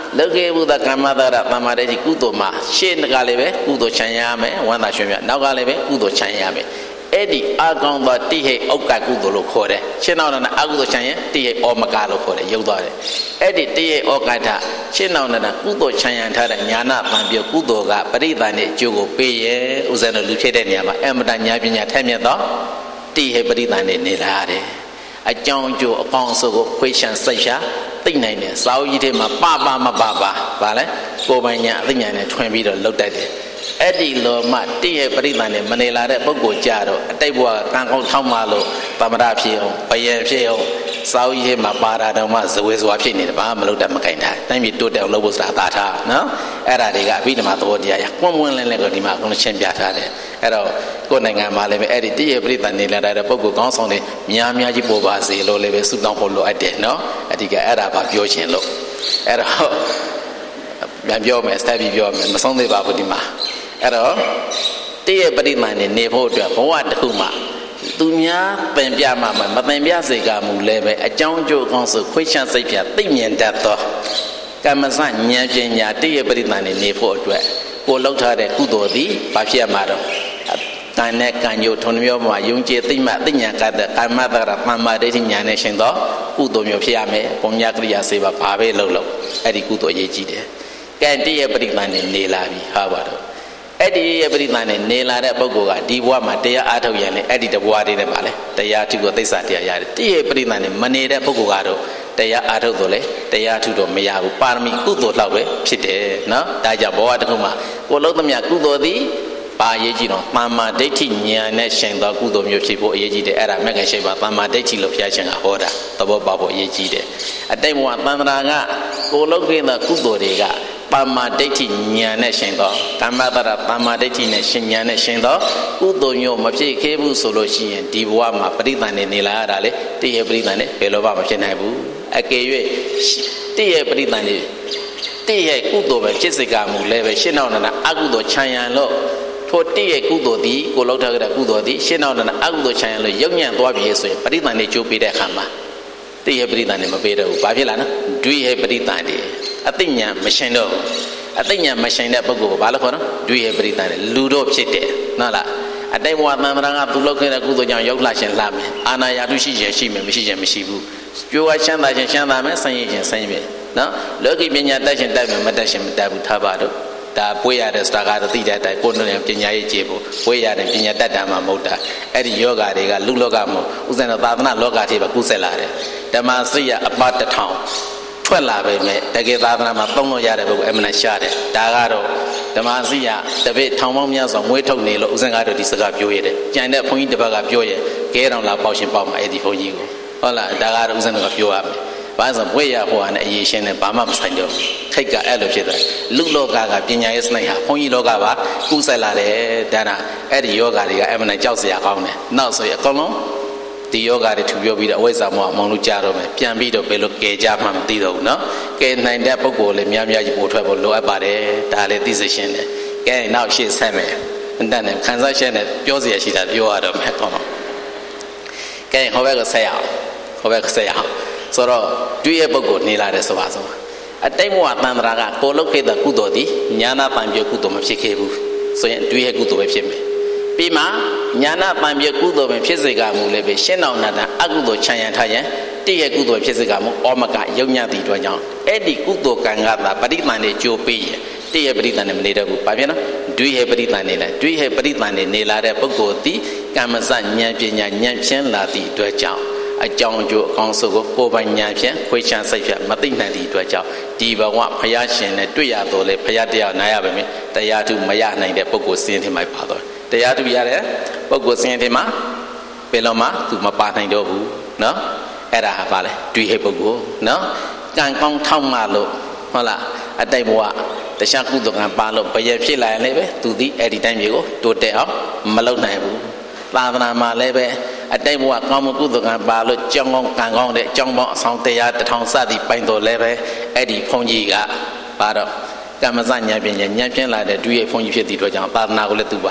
လောကေဘုဒ္ဓကမ္မတာရတမ္မာဒိဋ္ဌိကုသိုလ်မှာရှေ့ကလည်းပဲကုသိုလ်ချမ်းရမယ်ဝန္တာရွှင်မြနောက်ကလည်းပဲကုသိုလ်ချမ်းရမယ်အဲ့ဒီအာကောင်းသောတိဟိဩကကုသိုလ်လို့ခေါ်တယ်ရှင်းနောက်နဲ့အကုသိုလ်ချမ်းရင်တိဟိဩမကလို့ခေါ်တယ်ရုပ်သွားတယ်အဲ့ဒီတိဟိဩကထရှင်းနောက်နဲ့ကုသိုလ်ချမ်းရထားတဲ့ညာနာပံပြုကုသိုလ်ကပရိသန်နဲ့အကျိုးကိုပေးရဲ့ဥစ္စာတို့လူဖြစ်တဲ့နေရာမှာအမတညာပညာထက်မြက်သောတိဟိပရိသန်နဲ့နေလာရတယ်အကြောင်းအကျိုးအကောင်းဆုံးကိုခွေးရှံစိတ်ရှာသိနိုင်တယ်စာအုပ်ကြီးထဲမှာပပမပပပါလဲကိုယ်ပိုင်ညာအသိဉာဏ်နဲ့ထွင်ပြီးတော့လှုပ်တတ်တယ်အဲ့ဒီလိုမှတိရဲ့ပရိသန်နဲ့မနေလာတဲ့ပုဂ္ဂိုလ်ကြတော့အတိတ်ဘဝကံကောင်းထောက်မှလို့ပမရဖြစ်အောင်ဘယံဖြစ်အောင်စာအုပ်ကြီးမှာပါတာတော့မှဇဝေစွာဖြစ်နေတယ်ဘာမှမလုပ်တတ်မကင်တာတိုင်းပြည်တိုးတက်အောင်လုပ်ဖို့ဆိုတာသာထားနော်အဲ့ဒါတွေကအဘိဓမ္မာသဘောတရားရကွန်းကွန်းလင်းလင်းကိုဒီမှာအကုန်ရှင်းပြထားတယ်အဲ့တော့ကိုယ်နိုင်ငံမှာလည်းပဲအဲ့ဒီတိရဲ့ပရိသန်နေလာတဲ့ပုဂ္ဂိုလ်ကောင်းဆောင်တွေများများကြီးပေါ်ပါစေလို့လည်းပဲဆုတောင်းဖို့လိုအပ်တယ်နော်အဓိကအဲ့ဒါပါပြောခြင်းလို့အဲ့တော့ပြန်ပြောမယ်စတက်ပြီးပြောမယ်မဆုံးသေးပါဘူးဒီမှာအဲ့တော့တိရဲ့ပရိသန်နေနေဖို့အတွက်ဘဝတစ်ခုမှာသူများပင်ပြမှာမပင်ပြစေကမူလည်းပဲအကြောင်းကျိုးကောင်းဆိုခွေးချမ်းစိတ်ပြသိမြင်တတ်သောကမ္မစဉာဏ်ပညာတိရဲ့ပရိသန်နေနေဖို့အတွက်ကိုလှုပ်ထားတဲ့ကုသိုလ်သည်ဘာဖြစ်ရမှာတော့ကံနဲ့ကံညိုထုံမျိုးမှာယုံကြည်သိမှသိညာကတဲ့ကာမတရပမ္မာဒိဋ္ဌိညာနဲ့ရှင်သောကုသိုလ်မျိုးဖြစ်ရမယ်ပုံညာကရိယာစေပါဘာပဲလှုပ်လို့အဲ့ဒီကုသိုလ်အရေးကြီးတယ်ကံတိရဲ့ပရိသန်နေနေလာပြီဟာပါတော့အဲ့ဒီရဲ့ပရိသန်နဲ့နေလာတဲ့ပုဂ္ဂိုလ်ကဒီဘဝမှာတရားအားထုတ်ရင်လည်းအဲ့ဒီတဘဝတည်းနဲ့ပါလေတရားထုကိုသိစ္စာတရားရတယ်တိရဲ့ပရိသန်နဲ့မနေတဲ့ပုဂ္ဂိုလ်ကတော့တရားအားထုတ်တော့လေတရားထုတော့မရဘူးပါရမီကုသိုလ်လောက်ပဲဖြစ်တယ်နော်ဒါကြောင့်ဘဝတစ်ခုမှာကိုလုံးသမျှကုသိုလ်သည်ပါအရေးကြီးတော့သမ္မာဒိဋ္ဌိဉာဏ်နဲ့ရှင်သောကုသိုလ်မျိုးဖြစ်ဖို့အရေးကြီးတယ်အဲ့ဒါမဂ္ဂင်ရှိပါသမ္မာဒိဋ္ဌိလို့ဘုရားရှင်ကဟောတာသဘောပေါက်ဖို့အရေးကြီးတယ်အတိတ်ဘဝသံဃာကကိုလုံးခင်းသောကုသိုလ်တွေကပမ္မာဒိဋ္ဌိဉာဏ်နဲ့ရှင်သောကမ္မတရပမ္မာဒိဋ္ဌိနဲ့ရှင်ဉာဏ်နဲ့ရှင်သောကုသိုလ်မျိုးမဖြစ်ခဲ့ဘူးဆိုလို့ရှိရင်ဒီဘဝမှာပရိသန်နေနေလာရတာလေတိရဲ့ပရိသန်နဲ့ဘယ်လိုမှမဖြစ်နိုင်ဘူးအကယ်၍တိရဲ့ပရိသန်နေတိရဲ့ကုသိုလ်ပဲဖြစ်စေကမူလည်းပဲရှင်းအောင်နာအကုသိုလ်ခြံရံလို့ထိုတိရဲ့ကုသိုလ်သည်ကိုလောက်ထားကြတဲ့ကုသိုလ်သည်ရှင်းအောင်နာအကုသိုလ်ခြံရံလို့ရုပ်ညံ့သွားပြီဆိုရင်ပရိသန်နေကြိုးပေးတဲ့အခါမှာတိရဲ့ပရိသန်နေမပေးတော့ဘူးဘာဖြစ်လာနော်ဒွိရဲ့ပရိသန်နေအသိဉာဏ်မရှင်တော့အသိဉာဏ်မရှင်တဲ့ပုဂ္ဂိုလ်ကိုဘာလို့ခေါ်နော်ဒွိရဲ့ပရိသန်နဲ့လူတော့ဖြစ်တယ်နော်လားအတိတ်ဘဝသံဃာကသူလုပ်ခဲ့တဲ့ကုသိုလ်ကြောင့်ရောက်လာရှင်လာမယ်အာနာယာတုရှိခြင်းရှိမယ်မရှိခြင်းမရှိဘူးကြိုးဝချမ်းသာခြင်းချမ်းသာမယ်ဆင်းရဲခြင်းဆင်းရဲမယ်နော်လောကီပညာတတ်ခြင်းတတ်မယ်မတတ်ခြင်းမတတ်ဘူးထားပါတော့ဒါပွေရတဲ့စတာကတော့သိတဲ့အတိုင်းကိုယ်နဲ့ပညာရေးကြည့်ဖို့ပွေရတဲ့ပညာတတ်တာမှမဟုတ်တာအဲ့ဒီယောဂါတွေကလူလောကမှာဥစ္စာတော့သာသနာလောကကြီးပဲကုဆက်လာတယ်ဓမ္မစိတ်ရအပတထောင်ထွက်လာပဲမဲ့တကယ်သာသနာမှာသုံးလို့ရတဲ့ဘုရားအမှန်ရှားတယ်ဒါကတော့ဓမ္မစိရတပည့်ထောင်ပေါင်းများစွာမွေးထုတ်နေလို့ဥစဉ်ကတော့ဒီစကားပြောရတယ်ကြံတဲ့ဘုန်းကြီးတစ်ပတ်ကပြောရင်ကဲတော်လာပေါက်ရှင်ပေါက်မှာအဲ့ဒီဘုန်းကြီးကိုဟုတ်လားဒါကတော့ဥစဉ်ကပြောရမယ်ဘာလို့ဆိုဘွေရဟောနဲ့အရေးရှင်းနဲ့ဘာမှမဆိုင်တော့ခိတ်ကအဲ့လိုဖြစ်တယ်လူလောကကပညာရေးစနစ်ဟာဘုန်းကြီးလောကပါကူးဆက်လာတယ်ဒါနာအဲ့ဒီယောဂါတွေကအမှန်ကြောက်စရာကောင်းတယ်နောက်ဆိုရင်အကုန်လုံးဒီယောဂါတွေထူပြောပြီးတော့အဝိဇ္ဇာမောဟအမောင်လို့ကြားတော့မယ်ပြန်ပြီးတော့ဘယ်လိုကယ်ကြမှမသိတော့ဘူးเนาะကယ်နိုင်တဲ့ပုဂ္ဂိုလ်လည်းများများကြီးပို့ထွက်ဖို့လိုအပ်ပါတယ်ဒါလည်းသိစေရှင်းတယ်ကဲနောက်ရှေ့ဆက်မယ်အတန်နဲ့ခံစားချက်နဲ့ပြောစရာရှိတာပြောရတော့မယ်ပေါ့ကဲဟောဘက်ကဆက်ရအောင်ဟောဘက်ကဆက်ရအောင်ဆိုတော့တွေ့ရပုဂ္ဂိုလ်နေလာတယ်ဆိုပါစို့အတိတ်ဘဝတန်ត្រာကကိုလုတ်ခဲ့တဲ့ကုသိုလ်သည်ညာနာပံပြကုသိုလ်မဖြစ်ခဲ့ဘူးဆိုရင်တွေ့ရကုသိုလ်ပဲဖြစ်မယ်ပြီးမှညာနာပံပြကုသိုလ်ပဲဖြစ်စေကမူလည်းပဲရှင်းအောင်နာတာအကုသိုလ်ခြံရံထားရင်တိရဲ့ကုသိုလ်ဖြစ်စေကမူဩမကယုံညတိတို့ကြောင့်အဲ့ဒီကုသိုလ်ကံကသာပရိသန်နေကြိုးပေးရင်တိရဲ့ပရိသန်နေမနေတော့ဘူးဘာဖြစ်နော်ဒွိရဲ့ပရိသန်နေလဲဒွိရဲ့ပရိသန်နေနေလာတဲ့ပုဂ္ဂိုလ်သည်ကမ္မစဉာဏ်ပညာဉာဏ်ဖြင့်လာသည့်အတွက်ကြောင့်အကြောင်းအကျိုးအကောင်းဆုံးကိုကိုယ်ပိုင်ဉာဏ်ဖြင့်ခွေးချမ်းစိတ်ဖြင့်မသိနိုင်သည့်အတွက်ကြောင့်ဒီဘဝဘုရားရှင်နဲ့တွေ့ရတော့လေဘုရားတရားနာရပါမယ်တရားထုမရနိုင်တဲ့ပုဂ္ဂိုလ်စင်းထင်မှပါတော့တရားထုရတဲ့ပုဂ္ဂိုလ်စင်းထင်မှဘယ်လုံးမှသူမပါနိုင်တော့ဘူးเนาะအဲ့ဒါဟာပါလေတွေ့ဟဲ့ပုဂ္ဂိုလ်เนาะကံကောင်းထောက်မှလို့ဟုတ်လားအတိတ်ဘဝတခြားကုသိုလ်ကံပါလို့ဘယဖြစ်လာရင်လည်းပဲသူသည်အဲ့ဒီတိုင်းမျိုးကိုတိုးတက်အောင်မလုပ်နိုင်ဘူးသာသနာမှာလည်းပဲအတိတ်ဘဝကောင်းမှုကုသိုလ်ကံပါလို့ကြောင်းကောင်းကံကောင်းတဲ့အကြောင်းပေါင်းအဆောင်တရားတစ်ထောင်စသည်ပိုင်တော်လည်းပဲအဲ့ဒီဘုန်းကြီးကပါတော့ကမ္မစဉာဏ်ပညာဉာဏ်ဖြင့်လာတဲ့ဒုရဲ့ဘုန်းကြီးဖြစ်သည့်အတွက်ကြောင့်သာသနာကိုလည်းသူပါလေ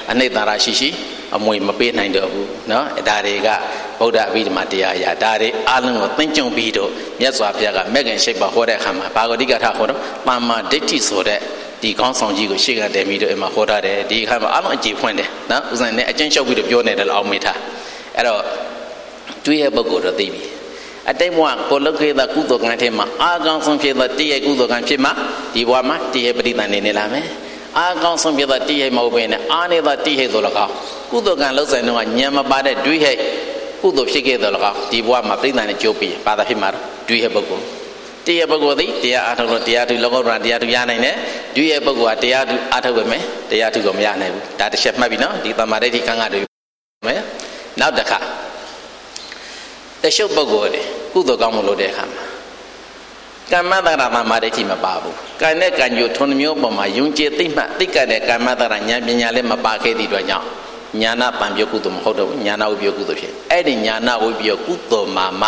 အနိတ္တရာရှိရှိအမွေမပေးနိုင်တော့ဘူးနော်ဒါတွေကဗုဒ္ဓအဘိဓမ္မာတရားအရာဒါတွေအလုံးကိုသိကျုံပြီးတော့မြတ်စွာဘုရားကမဂ္ဂင်ရှိပါဟောတဲ့အခါမှာဘာဂဝတိကထဟောတော့သမ္မာဒိဋ္ဌိဆိုတဲ့ဒီကောင်းဆောင်ကြီးကိုရှေ့ကတည်းပြီးတော့အမှဟောထားတယ်ဒီအခါမှာအလုံးအကြည့်ဖွင့်တယ်နော်ဥစဉ်နဲ့အကျဉ်းချုပ်ပြီးတော့ပြောနေတယ်လို့အောက်မေးထားအဲ့တော့တွေးရဲ့ပုဂ္ဂိုလ်တော့သိပြီအတိတ်ဘဝကိုလုတ်ခဲ့တဲ့ကုသိုလ်ကံထဲမှာအာကောင်းဆုံးဖြစ်တဲ့တည့်ရဲ့ကုသိုလ်ကံဖြစ်မှဒီဘဝမှာတည့်ရဲ့ပရိသတ်နေနေလာမယ်အာကောင်းဆုံးဖြစ်တဲ့တည့်ရဲ့မဟုတ်ဘဲနဲ့အာနေတဲ့တည့်ရဲ့ဆိုလကောကုသိုလ်ကံလှုပ်ဆိုင်တော့ညံမပါတဲ့တွေးရဲ့ကုသိုလ်ဖြစ်ခဲ့တဲ့လကောဒီဘဝမှာပရိသတ်နဲ့ကြိုးပြီးပါတာဖြစ်မှာတွေးရဲ့ပုဂ္ဂိုလ်တည့်ရဲ့ပုဂ္ဂိုလ်သည်တရားအားထုတ်လို့တရားသူလောကုတ္တရာတရားသူရနိုင်တယ်တွေးရဲ့ပုဂ္ဂိုလ်ကတရားသူအားထုတ်ပဲမယ်တရားသူကမရနိုင်ဘူးဒါတစ်ချက်မှတ်ပြီနော်ဒီသမာဓိဋ္ဌိကံကတွေမယ်နောက်တစ်ခါတရှုပ်ပုဂ္ဂိုလ်တွေကုသိုလ်ကောင်းမှုလုပ်တဲ့အခါမှာကမ္မတရမမာဒိဋ္ဌိမပါဘူးကံနဲ့ကံကြိုထွန်းမျိုးပေါ်မှာယုံကြည်သိမှသိကတဲ့ကမ္မတရဉာဏ်ပညာလည်းမပါခဲ့သည့်အတွက်ကြောင့်ဉာဏပံပြုကုသိုလ်မဟုတ်တော့ဘူးဉာဏဝိပယကုသိုလ်ဖြစ်အဲ့ဒီဉာဏဝိပယကုသိုလ်မှာမှ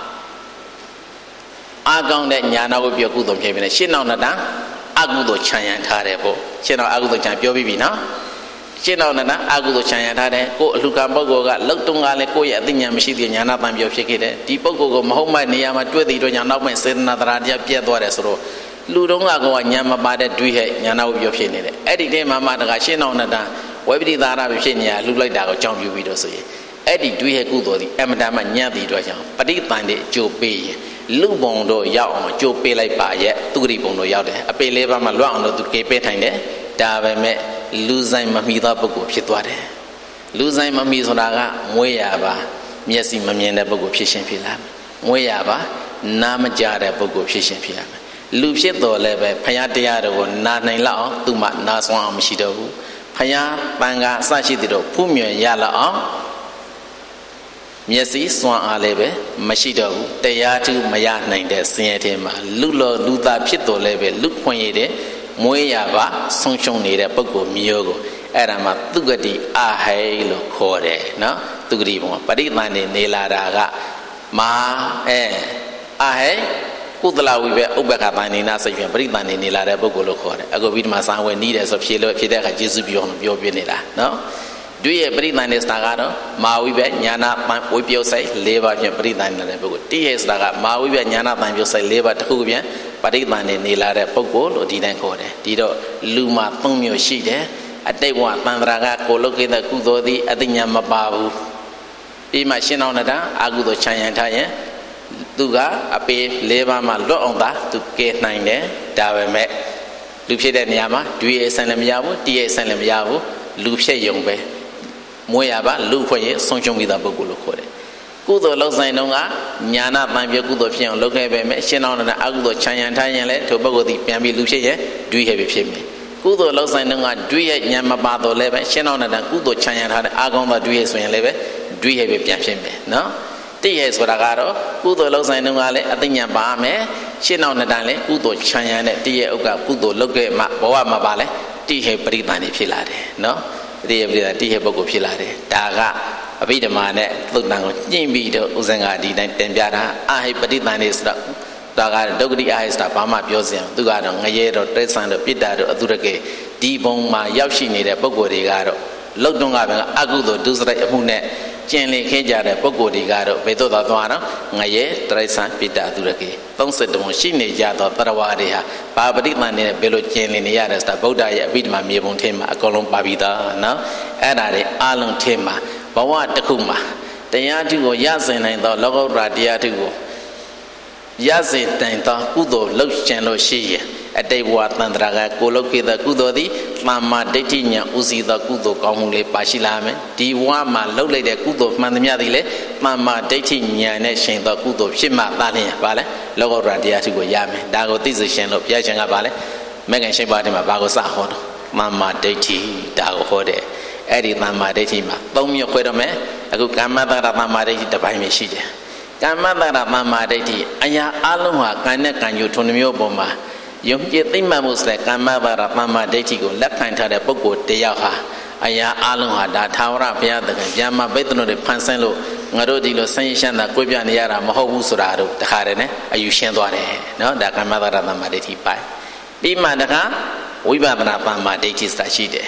အာကောင်းတဲ့ဉာဏဝိပယကုသိုလ်ဖြစ်ပြီးရှင်းအောင်တန်အကုသိုလ်ခြံရံထားတယ်ပေါ့ရှင်းအောင်အကုသိုလ်ခြံပြောပြီးပြီနော်ရှင်းအောင်တန်အကုသိုလ်ခြံရံထားတယ်ကိုအလှကံပုဂ္ဂိုလ်ကလှုပ်တုံးကလည်းကိုယ့်ရဲ့အသိဉာဏ်မရှိတဲ့ဉာဏပံပြုဖြစ်ခဲ့တယ်ဒီပုဂ္ဂိုလ်ကိုမဟုတ်မှနေရာမှာတွေ့တဲ့အတွက်ကြောင့်နောက်မှစေတနာတရားတရားပြတ်သွားတယ်ဆိုတော့လူတုံးကကောဉာဏ်မပါတဲ့တွေးဟဲ့ဉာဏဝိပယဖြစ်နေတယ်အဲ့ဒီတည်းမှာမှတကရှင်းအောင်တန်ဝိပရိသရာပဲဖြစ်နေရလှုပ်လိုက်တာကိုကြောင်းပြပြီးတော့ဆိုရင်အဲ့ဒီတွေးဟဲ့ကုသိုလ်ဒီအမတမညံ့တဲ့အတွက်ကြောင့်ပဋိသန္ဓေအကျိုးပေးရင်လူပုံတို့ရောက်အောင်အကျိုးပေးလိုက်ပါရဲ့သူဂရိပုံတို့ရောက်တယ်အပေလေးပါးမှလွတ်အောင်လို့သူကေပေးထိုင်တယ်ဒါပဲမဲ့လူဆိုင်မမီသောပုဂ္ဂိုလ်ဖြစ်သွားတယ်လူဆိုင်မမီဆိုတာကမွေးရပါမျက်စိမမြင်တဲ့ပုဂ္ဂိုလ်ဖြစ်ရှင်ဖြစ်လာမယ်မွေးရပါနားမကြားတဲ့ပုဂ္ဂိုလ်ဖြစ်ရှင်ဖြစ်ရမယ်လူဖြစ်တော်လည်းပဲဖယားတရားတော်ကိုနာနိုင်လောက်အောင်သူမှနာဆွမ်းအောင်မရှိတော့ဘူးဖယားပန်ကအစရှိတဲ့တော့ဖူးမြင်ရလောက်အောင်မျက်စိစွမ်းအားလည်းပဲမရှိတော့ဘူးတရားသူမရနိုင်တဲ့ဆင်းရဲထဲမှာလူလောလူသားဖြစ်တော်လည်းပဲလူခွင့်ရတဲ့မွေးရပါဆုံးရှုံးနေတဲ့ပုဂ္ဂိုလ်မျိုးကိုအဲ့ဒါမှသူဂတိအာဟိလို့ခေါ်တယ်နော်သူဂတိဘုံပရိသန္နေနေလာတာကမာအဲအာဟိကုသလဝိပဲဥပ္ပခတန်နေနာစိတ်ဖြင့်ပရိသန္နေနေလာတဲ့ပုဂ္ဂိုလ်လို့ခေါ်တယ်အခုပြီးဒီမှာစာဝယ်နီးတယ်ဆိုဖြေလို့ဖြေတဲ့အခါကျေစုပြောအောင်ပြောပြနေတာနော်တွေ့ရပရိသန္နေစတာကတော့မာဝိပဲညာနာပံဝိပယုတ်ဆိုင်၄ပါးဖြင့်ပရိသန္နေတဲ့ပုဂ္ဂိုလ်တိဟေစတာကမာဝိပဲညာနာပံပြုတ်ဆိုင်၄ပါးတစ်ခုဖြင့်ပရိသန္နေနေလာတဲ့ပုဂ္ဂိုလ်လို့ဒီတိုင်းခေါ်တယ်ဒီတော့လူမှာ၃မျိုးရှိတယ်အတိတ်ဘဝတန်ត្រာကကိုလုတ်ခဲ့တဲ့ကုသိုလ်သည်အတိညာမပါဘူးပြီးမှရှင်းအောင်တာအကုသိုလ်ခြံရံထားရင်သူကအပေ၄ပါးမှလွတ်အောင်သာသူကဲနိုင်တယ်ဒါပဲမဲ့လူဖြစ်တဲ့နေရာမှာဒွေအဆန်လည်းမရဘူးတီးအဆန်လည်းမရဘူးလူဖြစ်ယုံပဲမွေးရပါလူခွင့်ရဆုံးရှုံးပြီးသားပုဂ္ဂိုလ်လို့ခေါ်တယ်ကုသိုလ်လောက်ဆိုင်တော့ကညာနာတန်ပြကုသိုလ်ဖြစ်အောင်လုပ်ခဲ့ပဲမဲ့ရှင်းအောင်တဲ့အကုသိုလ်ခြံရံထားရင်လည်းထိုပုဂ္ဂိုလ်သည်ပြန်ပြီးလူဖြစ်ရင်ဒွေဟဲ့ပဲဖြစ်မယ်ကုသိုလ်လောက်ဆိုင်တော့ကဒွေဟဲ့ညာမပါတော့လည်းပဲရှင်းအောင်တဲ့ကုသိုလ်ခြံရံထားတဲ့အာကောင်းသောဒွေဟဲ့ဆိုရင်လည်းပဲဒွေဟဲ့ပဲပြန်ဖြစ်မယ်နော်တိဟဲ့ဆိုတာကတော့ကုသိုလ်လောက်ဆိုင်တော့ကလည်းအသိဉာဏ်ပါမယ်ရှင်းအောင်တဲ့တန်လည်းကုသိုလ်ခြံရံတဲ့တိဟဲ့ဥက္ကကုသိုလ်လုပ်ခဲ့မှဘဝမှာပါလဲတိဟဲ့ပရိသန္တိဖြစ်လာတယ်နော်တိဟဲ့ပရိသန္တိတိဟဲ့ပုဂ္ဂိုလ်ဖြစ်လာတယ်ဒါကအဘိဓမ္မာနဲ့သုတ်တန်ကိုညှိပြီးတော့ဥစဉ်ကဒီတိုင်းတင်ပြတာအာဟိပရိသန္တိဆိုတော့ဒါကဒုက္ခတိအာဟိစတာဘာမှပြောစရာသူကတော့ငရဲတော့တိဆန်တော့ပိတ္တာတော့အတုရကေဒီဘုံမှာရောက်ရှိနေတဲ့ပုဂ္ဂိုလ်တွေကတော့လှုပ်တွန်းကပဲအကုသိုလ်ဒုစရိုက်အမှုနဲ့ကျင်လည်ခဲ့ကြတဲ့ပုဂ္ဂိုလ်တွေကတော့ဘယ်သို့သောသွားတော့ငရဲတိဆန်ပိတ္တာအတုရကေသုံးဆယ်တဘုံရှိနေကြတော့တရဝါတွေဟာဘာပရိသန္တိနဲ့ဘယ်လိုကျင်လည်နေရတဲ့ဆိုတာဗုဒ္ဓရဲ့အဘိဓမ္မာမြေပုံထဲမှာအကုန်လုံးပါပြီးသားနော်အဲ့ဒါတွေအလုံးထဲမှာဘဝတစ်ခုမှာတရားထုကိုရစင်နိုင်သောလောကုတ္တရာတရားထုကိုရစေတိုင်သောကုသိုလ်လှုပ်ရှင်လို့ရှိရင်အတိတ်ဘဝတန်ត្រာကကိုလုတ်ခဲ့တဲ့ကုသိုလ်သည်သမ္မာဒိဋ္ဌိဉာဏ်ဥစည်းသောကုသိုလ်ကောင်းမှုလေးပါရှိလာမယ်ဒီဘဝမှာလှုပ်လိုက်တဲ့ကုသိုလ်မှန်သမျှသည်လေသမ္မာဒိဋ္ဌိဉာဏ်နဲ့ရှင်သောကုသိုလ်ဖြစ်မှသာလျှင်ပါလေလောကုတ္တရာတရားထုကိုရမယ်ဒါကိုသိစေရှင်လို့ဘုရားရှင်ကပါလေမဂ္ဂင်၈ပါးထဲမှာဘာကိုစဟောတော့သမ္မာဒိဋ္ဌိဒါကိုဟောတယ်အဲ့ဒီသမ္မာဒိဋ္ဌိမှာသုံးမျိုးခွဲတော့မယ်အခုကမ္မတ္တရသမ္မာဒိဋ္ဌိတစ်ပိုင်းပဲရှိတယ်ကမ္မတ္တရသမ္မာဒိဋ္ဌိအရာအလုံးဟာကံနဲ့ကံယူထုံမျိုးပေါ်မှာယုံကြည်သိမှတ်မှုဆိုတဲ့ကမ္မတ္တရသမ္မာဒိဋ္ဌိကိုလက်ခံထားတဲ့ပုဂ္ဂိုလ်တယောက်ဟာအရာအလုံးဟာဒါထာဝရဘုရားသခင်ဗျာမဘိဿနိုတွေဖန်ဆင်းလို့ငါတို့ဒီလိုဆင်းရဲရှမ်းသာကိုယ်ပြနေရတာမဟုတ်ဘူးဆိုတာတို့တခါတည်းနဲ့အယူရှင်းသွားတယ်နော်ဒါကမ္မတ္တရသမ္မာဒိဋ္ဌိပိုင်းပြီးမှတခါဝိပဿနာသမ္မာဒိဋ္ဌိဆိုတာရှိတယ်ဝ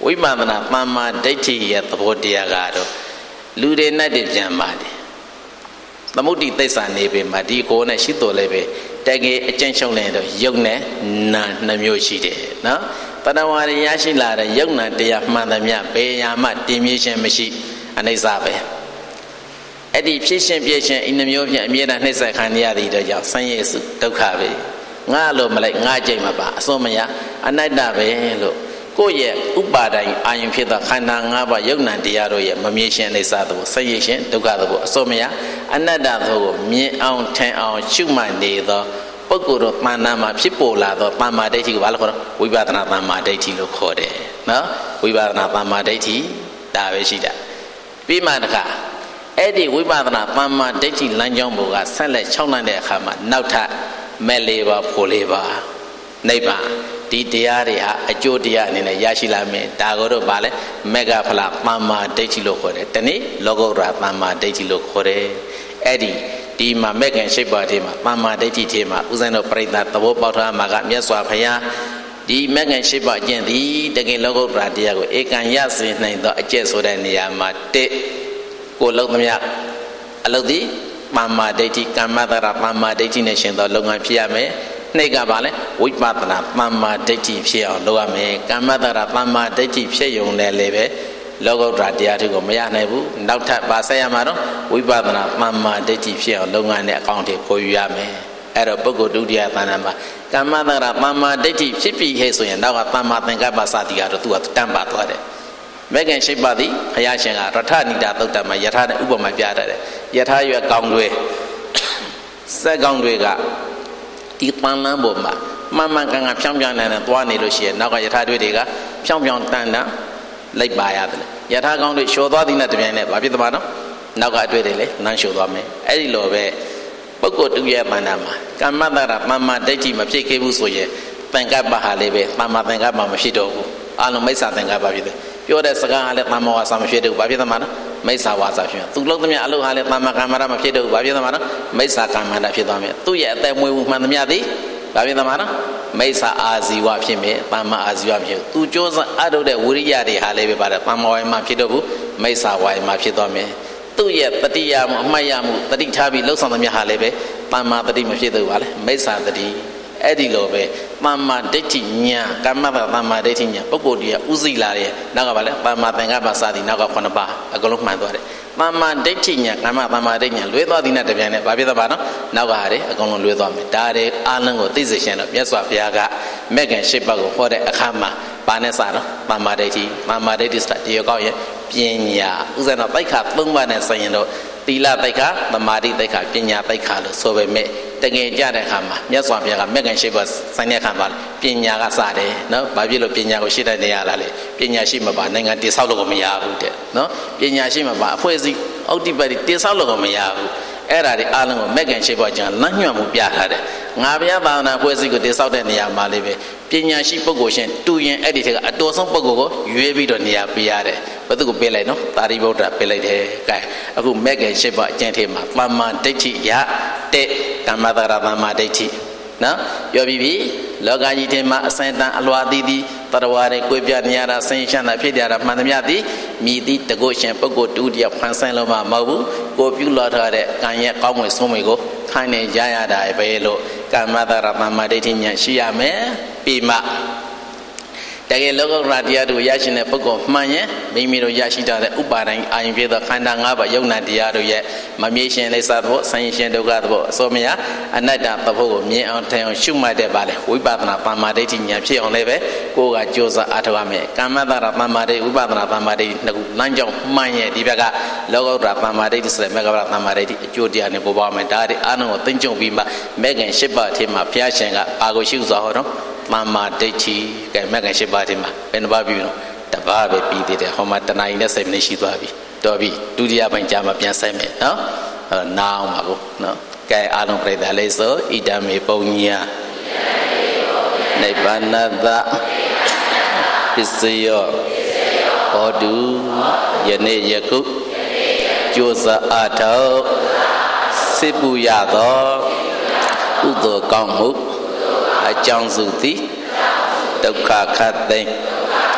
ဝိပဿနာသမ္မာဒိဋ္ဌိရဲ့သဘောတရားကတော့လူတွေနဲ့တည်းပြန်ပါတယ်သမုဒ္ဒိသစ္စာနေပေမှာဒီကိုယ်နဲ့ရှိတော်လည်းပဲတကယ်အကျဉ်းချုပ်နေတော့ယုတ်နဲ့နာနှမျိုးရှိတယ်နော်တဏှဝါရရရှိလာတဲ့ယုတ်နာတရားမှန်သမျှဘယ်ရာမှတင်မြင့်ခြင်းမရှိအနိစ္စပဲအဲ့ဒီဖြစ်ရှင်ပြည့်ရှင်ဤနှမျိုးဖြင့်အမြဲတမ်းနှိမ့်ဆက်ခံရသည့်တော့ကြောင့်ဆင်းရဲစုဒုက္ခပဲငါလို့မလိုက်ငါကြိတ်မပါအစွန်းမရအနတ္တပဲလို့ကိုယ့်ရဲ့ဥပါဒိုင်အာယုံဖြစ်သောခန္ဓာ၅ပါးယုတ်နံတရားတို့ရဲ့မမြင်ရှင်အိသသဘောဆင်းရဲရှင်ဒုက္ခသဘောအစွန်းမရအနတ္တသဘောကိုမြင်အောင်ထင်အောင်ရှုမှတ်နေသောပုဂ္ဂိုလ်တို့တဏ္ဍာမှာဖြစ်ပေါ်လာသောသမ္မာဒိဋ္ဌိကိုဘာလို့ခေါ်တော့ဝိပဿနာသမ္မာဒိဋ္ဌိလို့ခေါ်တယ်နော်ဝိပဿနာသမ္မာဒိဋ္ဌိဒါပဲရှိတာပြီးမှတခါအဲ့ဒီဝိပဿနာသမ္မာဒိဋ္ဌိလမ်းကြောင်းပေါ်ကဆက်လက်၆လမ်းတဲ့အခါမှာနောက်ထပ်မဲ့လေးပါဖို့လေးပါနိဗ္ဗာန်ဒီတရားတွေဟာအကျိုးတရားအနေနဲ့ရရှိလာမယ်ဒါကိုတော့ဗာလဲမေဃဖလားသမ္မာဒိဋ္ဌိလို့ခေါ်တယ်တနည်းလောကုတ္တရာသမ္မာဒိဋ္ဌိလို့ခေါ်တယ်အဲ့ဒီဒီမှာမေဃရှိပါသေးမှာသမ္မာဒိဋ္ဌိသေးမှာဥစဉ်တော့ပြိဿသဘောပေါက်ထားမှာကမြတ်စွာဘုရားဒီမေဃရှိပါကျင့်သည်တကယ်လောကုတ္တရာတရားကိုဧကံရစေနိုင်သောအကျင့်ဆိုတဲ့နေရာမှာတစ်ကိုလုံးသမျှအလုတ်ဒီသမ္မာဒိဋ္ဌိကမ္မတရသမ္မာဒိဋ္ဌိနဲ့ရှင်သောလုပ်ငန်းဖြစ်ရမယ်နှိတ်ကပါလဲဝိပဿနာသမ္မာဒိဋ္ဌိဖြစ်အောင်လုပ်ရမယ်ကမ္မတရသမ္မာဒိဋ္ဌိဖြစ်ရုံနဲ့လည်းပဲလောကုတ္တရာတရားတွေကိုမရနိုင်ဘူးနောက်ထပ်ပါဆက်ရမှာတော့ဝိပဿနာသမ္မာဒိဋ္ဌိဖြစ်အောင်လုပ်ငန်းနဲ့အကောင့်တွေပေါ်ယူရမယ်အဲ့တော့ပုဂ္ဂိုလ်ဒုတိယသဏ္ဍာန်မှာကမ္မတရသမ္မာဒိဋ္ဌိဖြစ်ပြီးဟဲ့ဆိုရင်နောက်ကသမ္မာသင်္ကပ္ပစသည်ကတော့သူကတန်းပါသွားတယ်မေခင်ရှိပါသည်ဘုရားရှင်ကရထဏိတာသုတ်တမှာယထာနဲ့ဥပမာပြတတ်တယ်ယထာရွယ်ကောင်းတွေစက်ကောင်းတွေကဒီပန်းလန်းပေါ်မှာမှန်မှန်ကန်ကန်ဖြောင်းဖြောင်းနဲ့သွားနေလို့ရှိရင်နောက်ကယထာတွေတွေကဖြောင်းဖြောင်းတန်တန်လိုက်ပါရတယ်ယထာကောင်းတွေလျှော်သွားသည်နဲ့တပြိုင်နက်ဘာဖြစ်သမားနော်နောက်ကအတွေ့တွေလေနန်းလျှော်သွားမယ်အဲ့ဒီလိုပဲပုဂ္ဂိုလ်တူရဲ့ပန္နာမှာကမ္မတရသမ္မာဒိဋ္ဌိမဖြစ်ခဲ့ဘူးဆိုရင်သင်္ကပ္ပဟာလေးပဲသမ္မာသင်္ကပ္ပမဖြစ်တော့ဘူးအလုံးမိစ္ဆာသင်္ကပ္ပဖြစ်တယ်ပြောတဲ့စကားဟာလည်းသမ္မာဝါစာမဖြစ်တော့ဘူးဘာဖြစ်သမားနော်မိစ္ဆာဝါစာဖြစ်သူလုံးသမျှအလုံးဟာလည်းသမ္မာကမ္မရမဖြစ်တော့ဘူးဘာဖြစ်သမားနော်မိစ္ဆာကမ္မန္တဖြစ်သွားမယ်သူ့ရဲ့အသက်မွေးမှုမှန်သမျှသည်ဘာဖြစ်သမားနော်မိစ္ဆာအာဇီဝဖြစ်မယ်သမ္မာအာဇီဝဖြစ်သူကြိုးစားအထုတ်တဲ့ဝိရိယတွေဟာလည်းပဲပါတယ်သမ္မာဝါယမဖြစ်တော့ဘူးမိစ္ဆာဝါယမဖြစ်သွားမယ်သူ့ရဲ့တတိယမှုအမှတ်ရမှုတတိထားပြီးလှုပ်ဆောင်သမျှဟာလည်းပဲသမ္မာတတိမဖြစ်တော့ဘူးပါလေမိစ္ဆာတတိအဲ့ဒီလိုပဲသမ္မာဒိဋ္ဌိညာကမ္မတသမ္မာဒိဋ္ဌိညာပုဂ္ဂိုလ်တရားဥသိလာတဲ့နောက်ကပါလေသမ္မာသင်္ကပ္ပစသည်နောက်ကခုနှစ်ပါးအကုန်လုံးမှန်သွားတယ်သမ္မာဒိဋ္ဌိညာကမ္မသမ္မာဒိဋ္ဌိညာလွဲသွားသည်နဲ့တပြိုင်နက်ဘာဖြစ်သွားပါနော်နောက်ကဟာတွေအကုန်လုံးလွဲသွားမယ်ဒါတွေအားလုံးကိုသိစေရှင်တော့မြတ်စွာဘုရားကမေခင်ရှစ်ပါးကိုဟောတဲ့အခါမှာဘာနဲ့စတော့သမ္မာဒိဋ္ဌိသမ္မာဒိဋ္ဌိစတဲ့ရောကောက်ရဲ့ပညာဥစ္စာတော့တိုက်ခါသုံးပါးနဲ့ဆိုရင်တော့သီလတိုက်ခါသမာဓိတိုက်ခါပညာတိုက်ခါလို့ဆိုပေမဲ့တကယ်ကြတဲ့အခါမှာမြတ်စွာဘုရားကမေခင်ရှိပါဆိုင်တဲ့အခါမှာပညာကစတယ်နော်ဘာဖြစ်လို့ပညာကိုရှိတဲ့နေရလားလေပညာရှိမှပါနိုင်ငံတည်ဆောက်လို့ကိုမရဘူးတဲ့နော်ပညာရှိမှပါအဖွဲ့အစည်းအောက်တိပတ်တည်ဆောက်လို့ကိုမရဘူးအဲ့ဒါဒီအားလုံးကိုမေခင်ရှိပါကျန်လမ်းညွှန်မှုပြထားတယ်ငါဘုရားသာသနာအဖွဲ့အစည်းကိုတည်ဆောက်တဲ့နေရာမှာလေးပဲပညာရှိပုဂ္ဂိုလ်ရှင်တူရင်အဲ့ဒီထက်ကအတော်ဆုံးပုဂ္ဂိုလ်ကိုရွေးပြီးတော့နေရာပေးရတယ်ဘယ်သူကိုပေးလိုက်နော်သာရိပုတ္တရာပေးလိုက်တယ်ကဲအခုမေခင်ရှိပါအကျင့်ထဲမှာသမ္မာဒိဋ္ဌိရတဲ့ကမ္မတရသမ္မာဒိဋ္ဌိနော်ပြောပြီးပြီလောကကြီးထဲမှာအစင်တန်အလွာသီးသီးတရဝါတွေကိုပြနေရတာဆင်းရဲတာဖြစ်ကြတာမှန်သမျှသည်မြည်သည့်တကုတ်ရှင်ပုဂ္ဂိုလ်တူတယောက်ဖန်ဆင်းလို့မှမဟုတ်ဘူးကိုပြုလာထားတဲ့ကံရဲ့ကောင်းမွေဆုံးမွေကိုခိုင်းနေကြရတာပဲလို့ကမ္မတရသမ္မာဒိဋ္ဌိဉာဏ်ရှိရမယ်ပြီးမှတကယ်လောကုတ္တရာတရားတို့ရရှိတဲ့ပုဂ္ဂိုလ်မှန်ရင်မိမိတို့ရရှိတဲ့ဥပါဒိုင်အာယုံပြသောခန္ဓာ၅ပါးယုံနာတရားတို့ရဲ့မမြဲရှင်လိစ္ဆာသဘောဆင်းရဲရှင်ဒုက္ခသဘောအစောမယအနတ္တသဘောကိုမြင်အောင်ထင်အောင်ရှုမှတ်တဲ့ပါလေဝိပဿနာသမ္မာဒိဋ္ဌိဉာဏ်ဖြစ်အောင်လည်းပဲကိုယ်ကကြိုးစားအားထုတ်ရမယ်ကမ္မတရသမ္မာဒိဋ္ဌိဝိပဿနာသမ္မာဒိဋ္ဌိနှစ်ခုလမ်းကြောင်းမှန်ရဲ့ဒီဘက်ကလောကုတ္တရာသမ္မာဒိဋ္ဌိဆိုတဲ့မေဃဗရသမ္မာဒိဋ္ဌိအကျိုးတရားနဲ့ပေါ်ပေါက်မယ်ဒါတွေအားလုံးကိုသိကြုံပြီးမှမေခင်ရှစ်ပါးထဲမှာဘုရားရှင်ကအာကိုရှိဥစွာဟောတော့သမ္မာဒိဋ္ဌိကဲမေခင်ရှစ်ပါးထဲမှာဘယ်နှပါးပြီနော်တပါးပဲပြီးသေးတယ်ဟောမှာတဏှာကြီးနဲ့စိတ်နဲ့ရှိသွားပြီတော်ပြီဒုတိယပိုင်းကြာမှပြန်ဆိုင်မယ်နော်အဲတော့နားအောင်ပါကိုနော်ကဲအားလုံးပြိတ္တာလေးဆိုဣဒံမေပုံညာနိဗ္ဗာနတပစ္စယောဟောတုယနေ့ယခုကြိုးစားအားထုတ်စိတ်ပူရသောကုသိုလ်ကောင်းမှုအကြောင်းစုသည်ဒုက္ခခတ်သိမ်း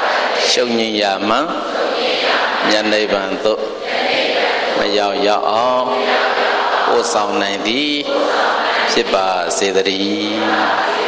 ရှုံညင်ရမှဉာဏ်နိဗ္ဗာန်သို့မရောက်ရောက်အောင်ပို့ဆောင်နိုင်သည်ဖြစ်ပါစေတည်း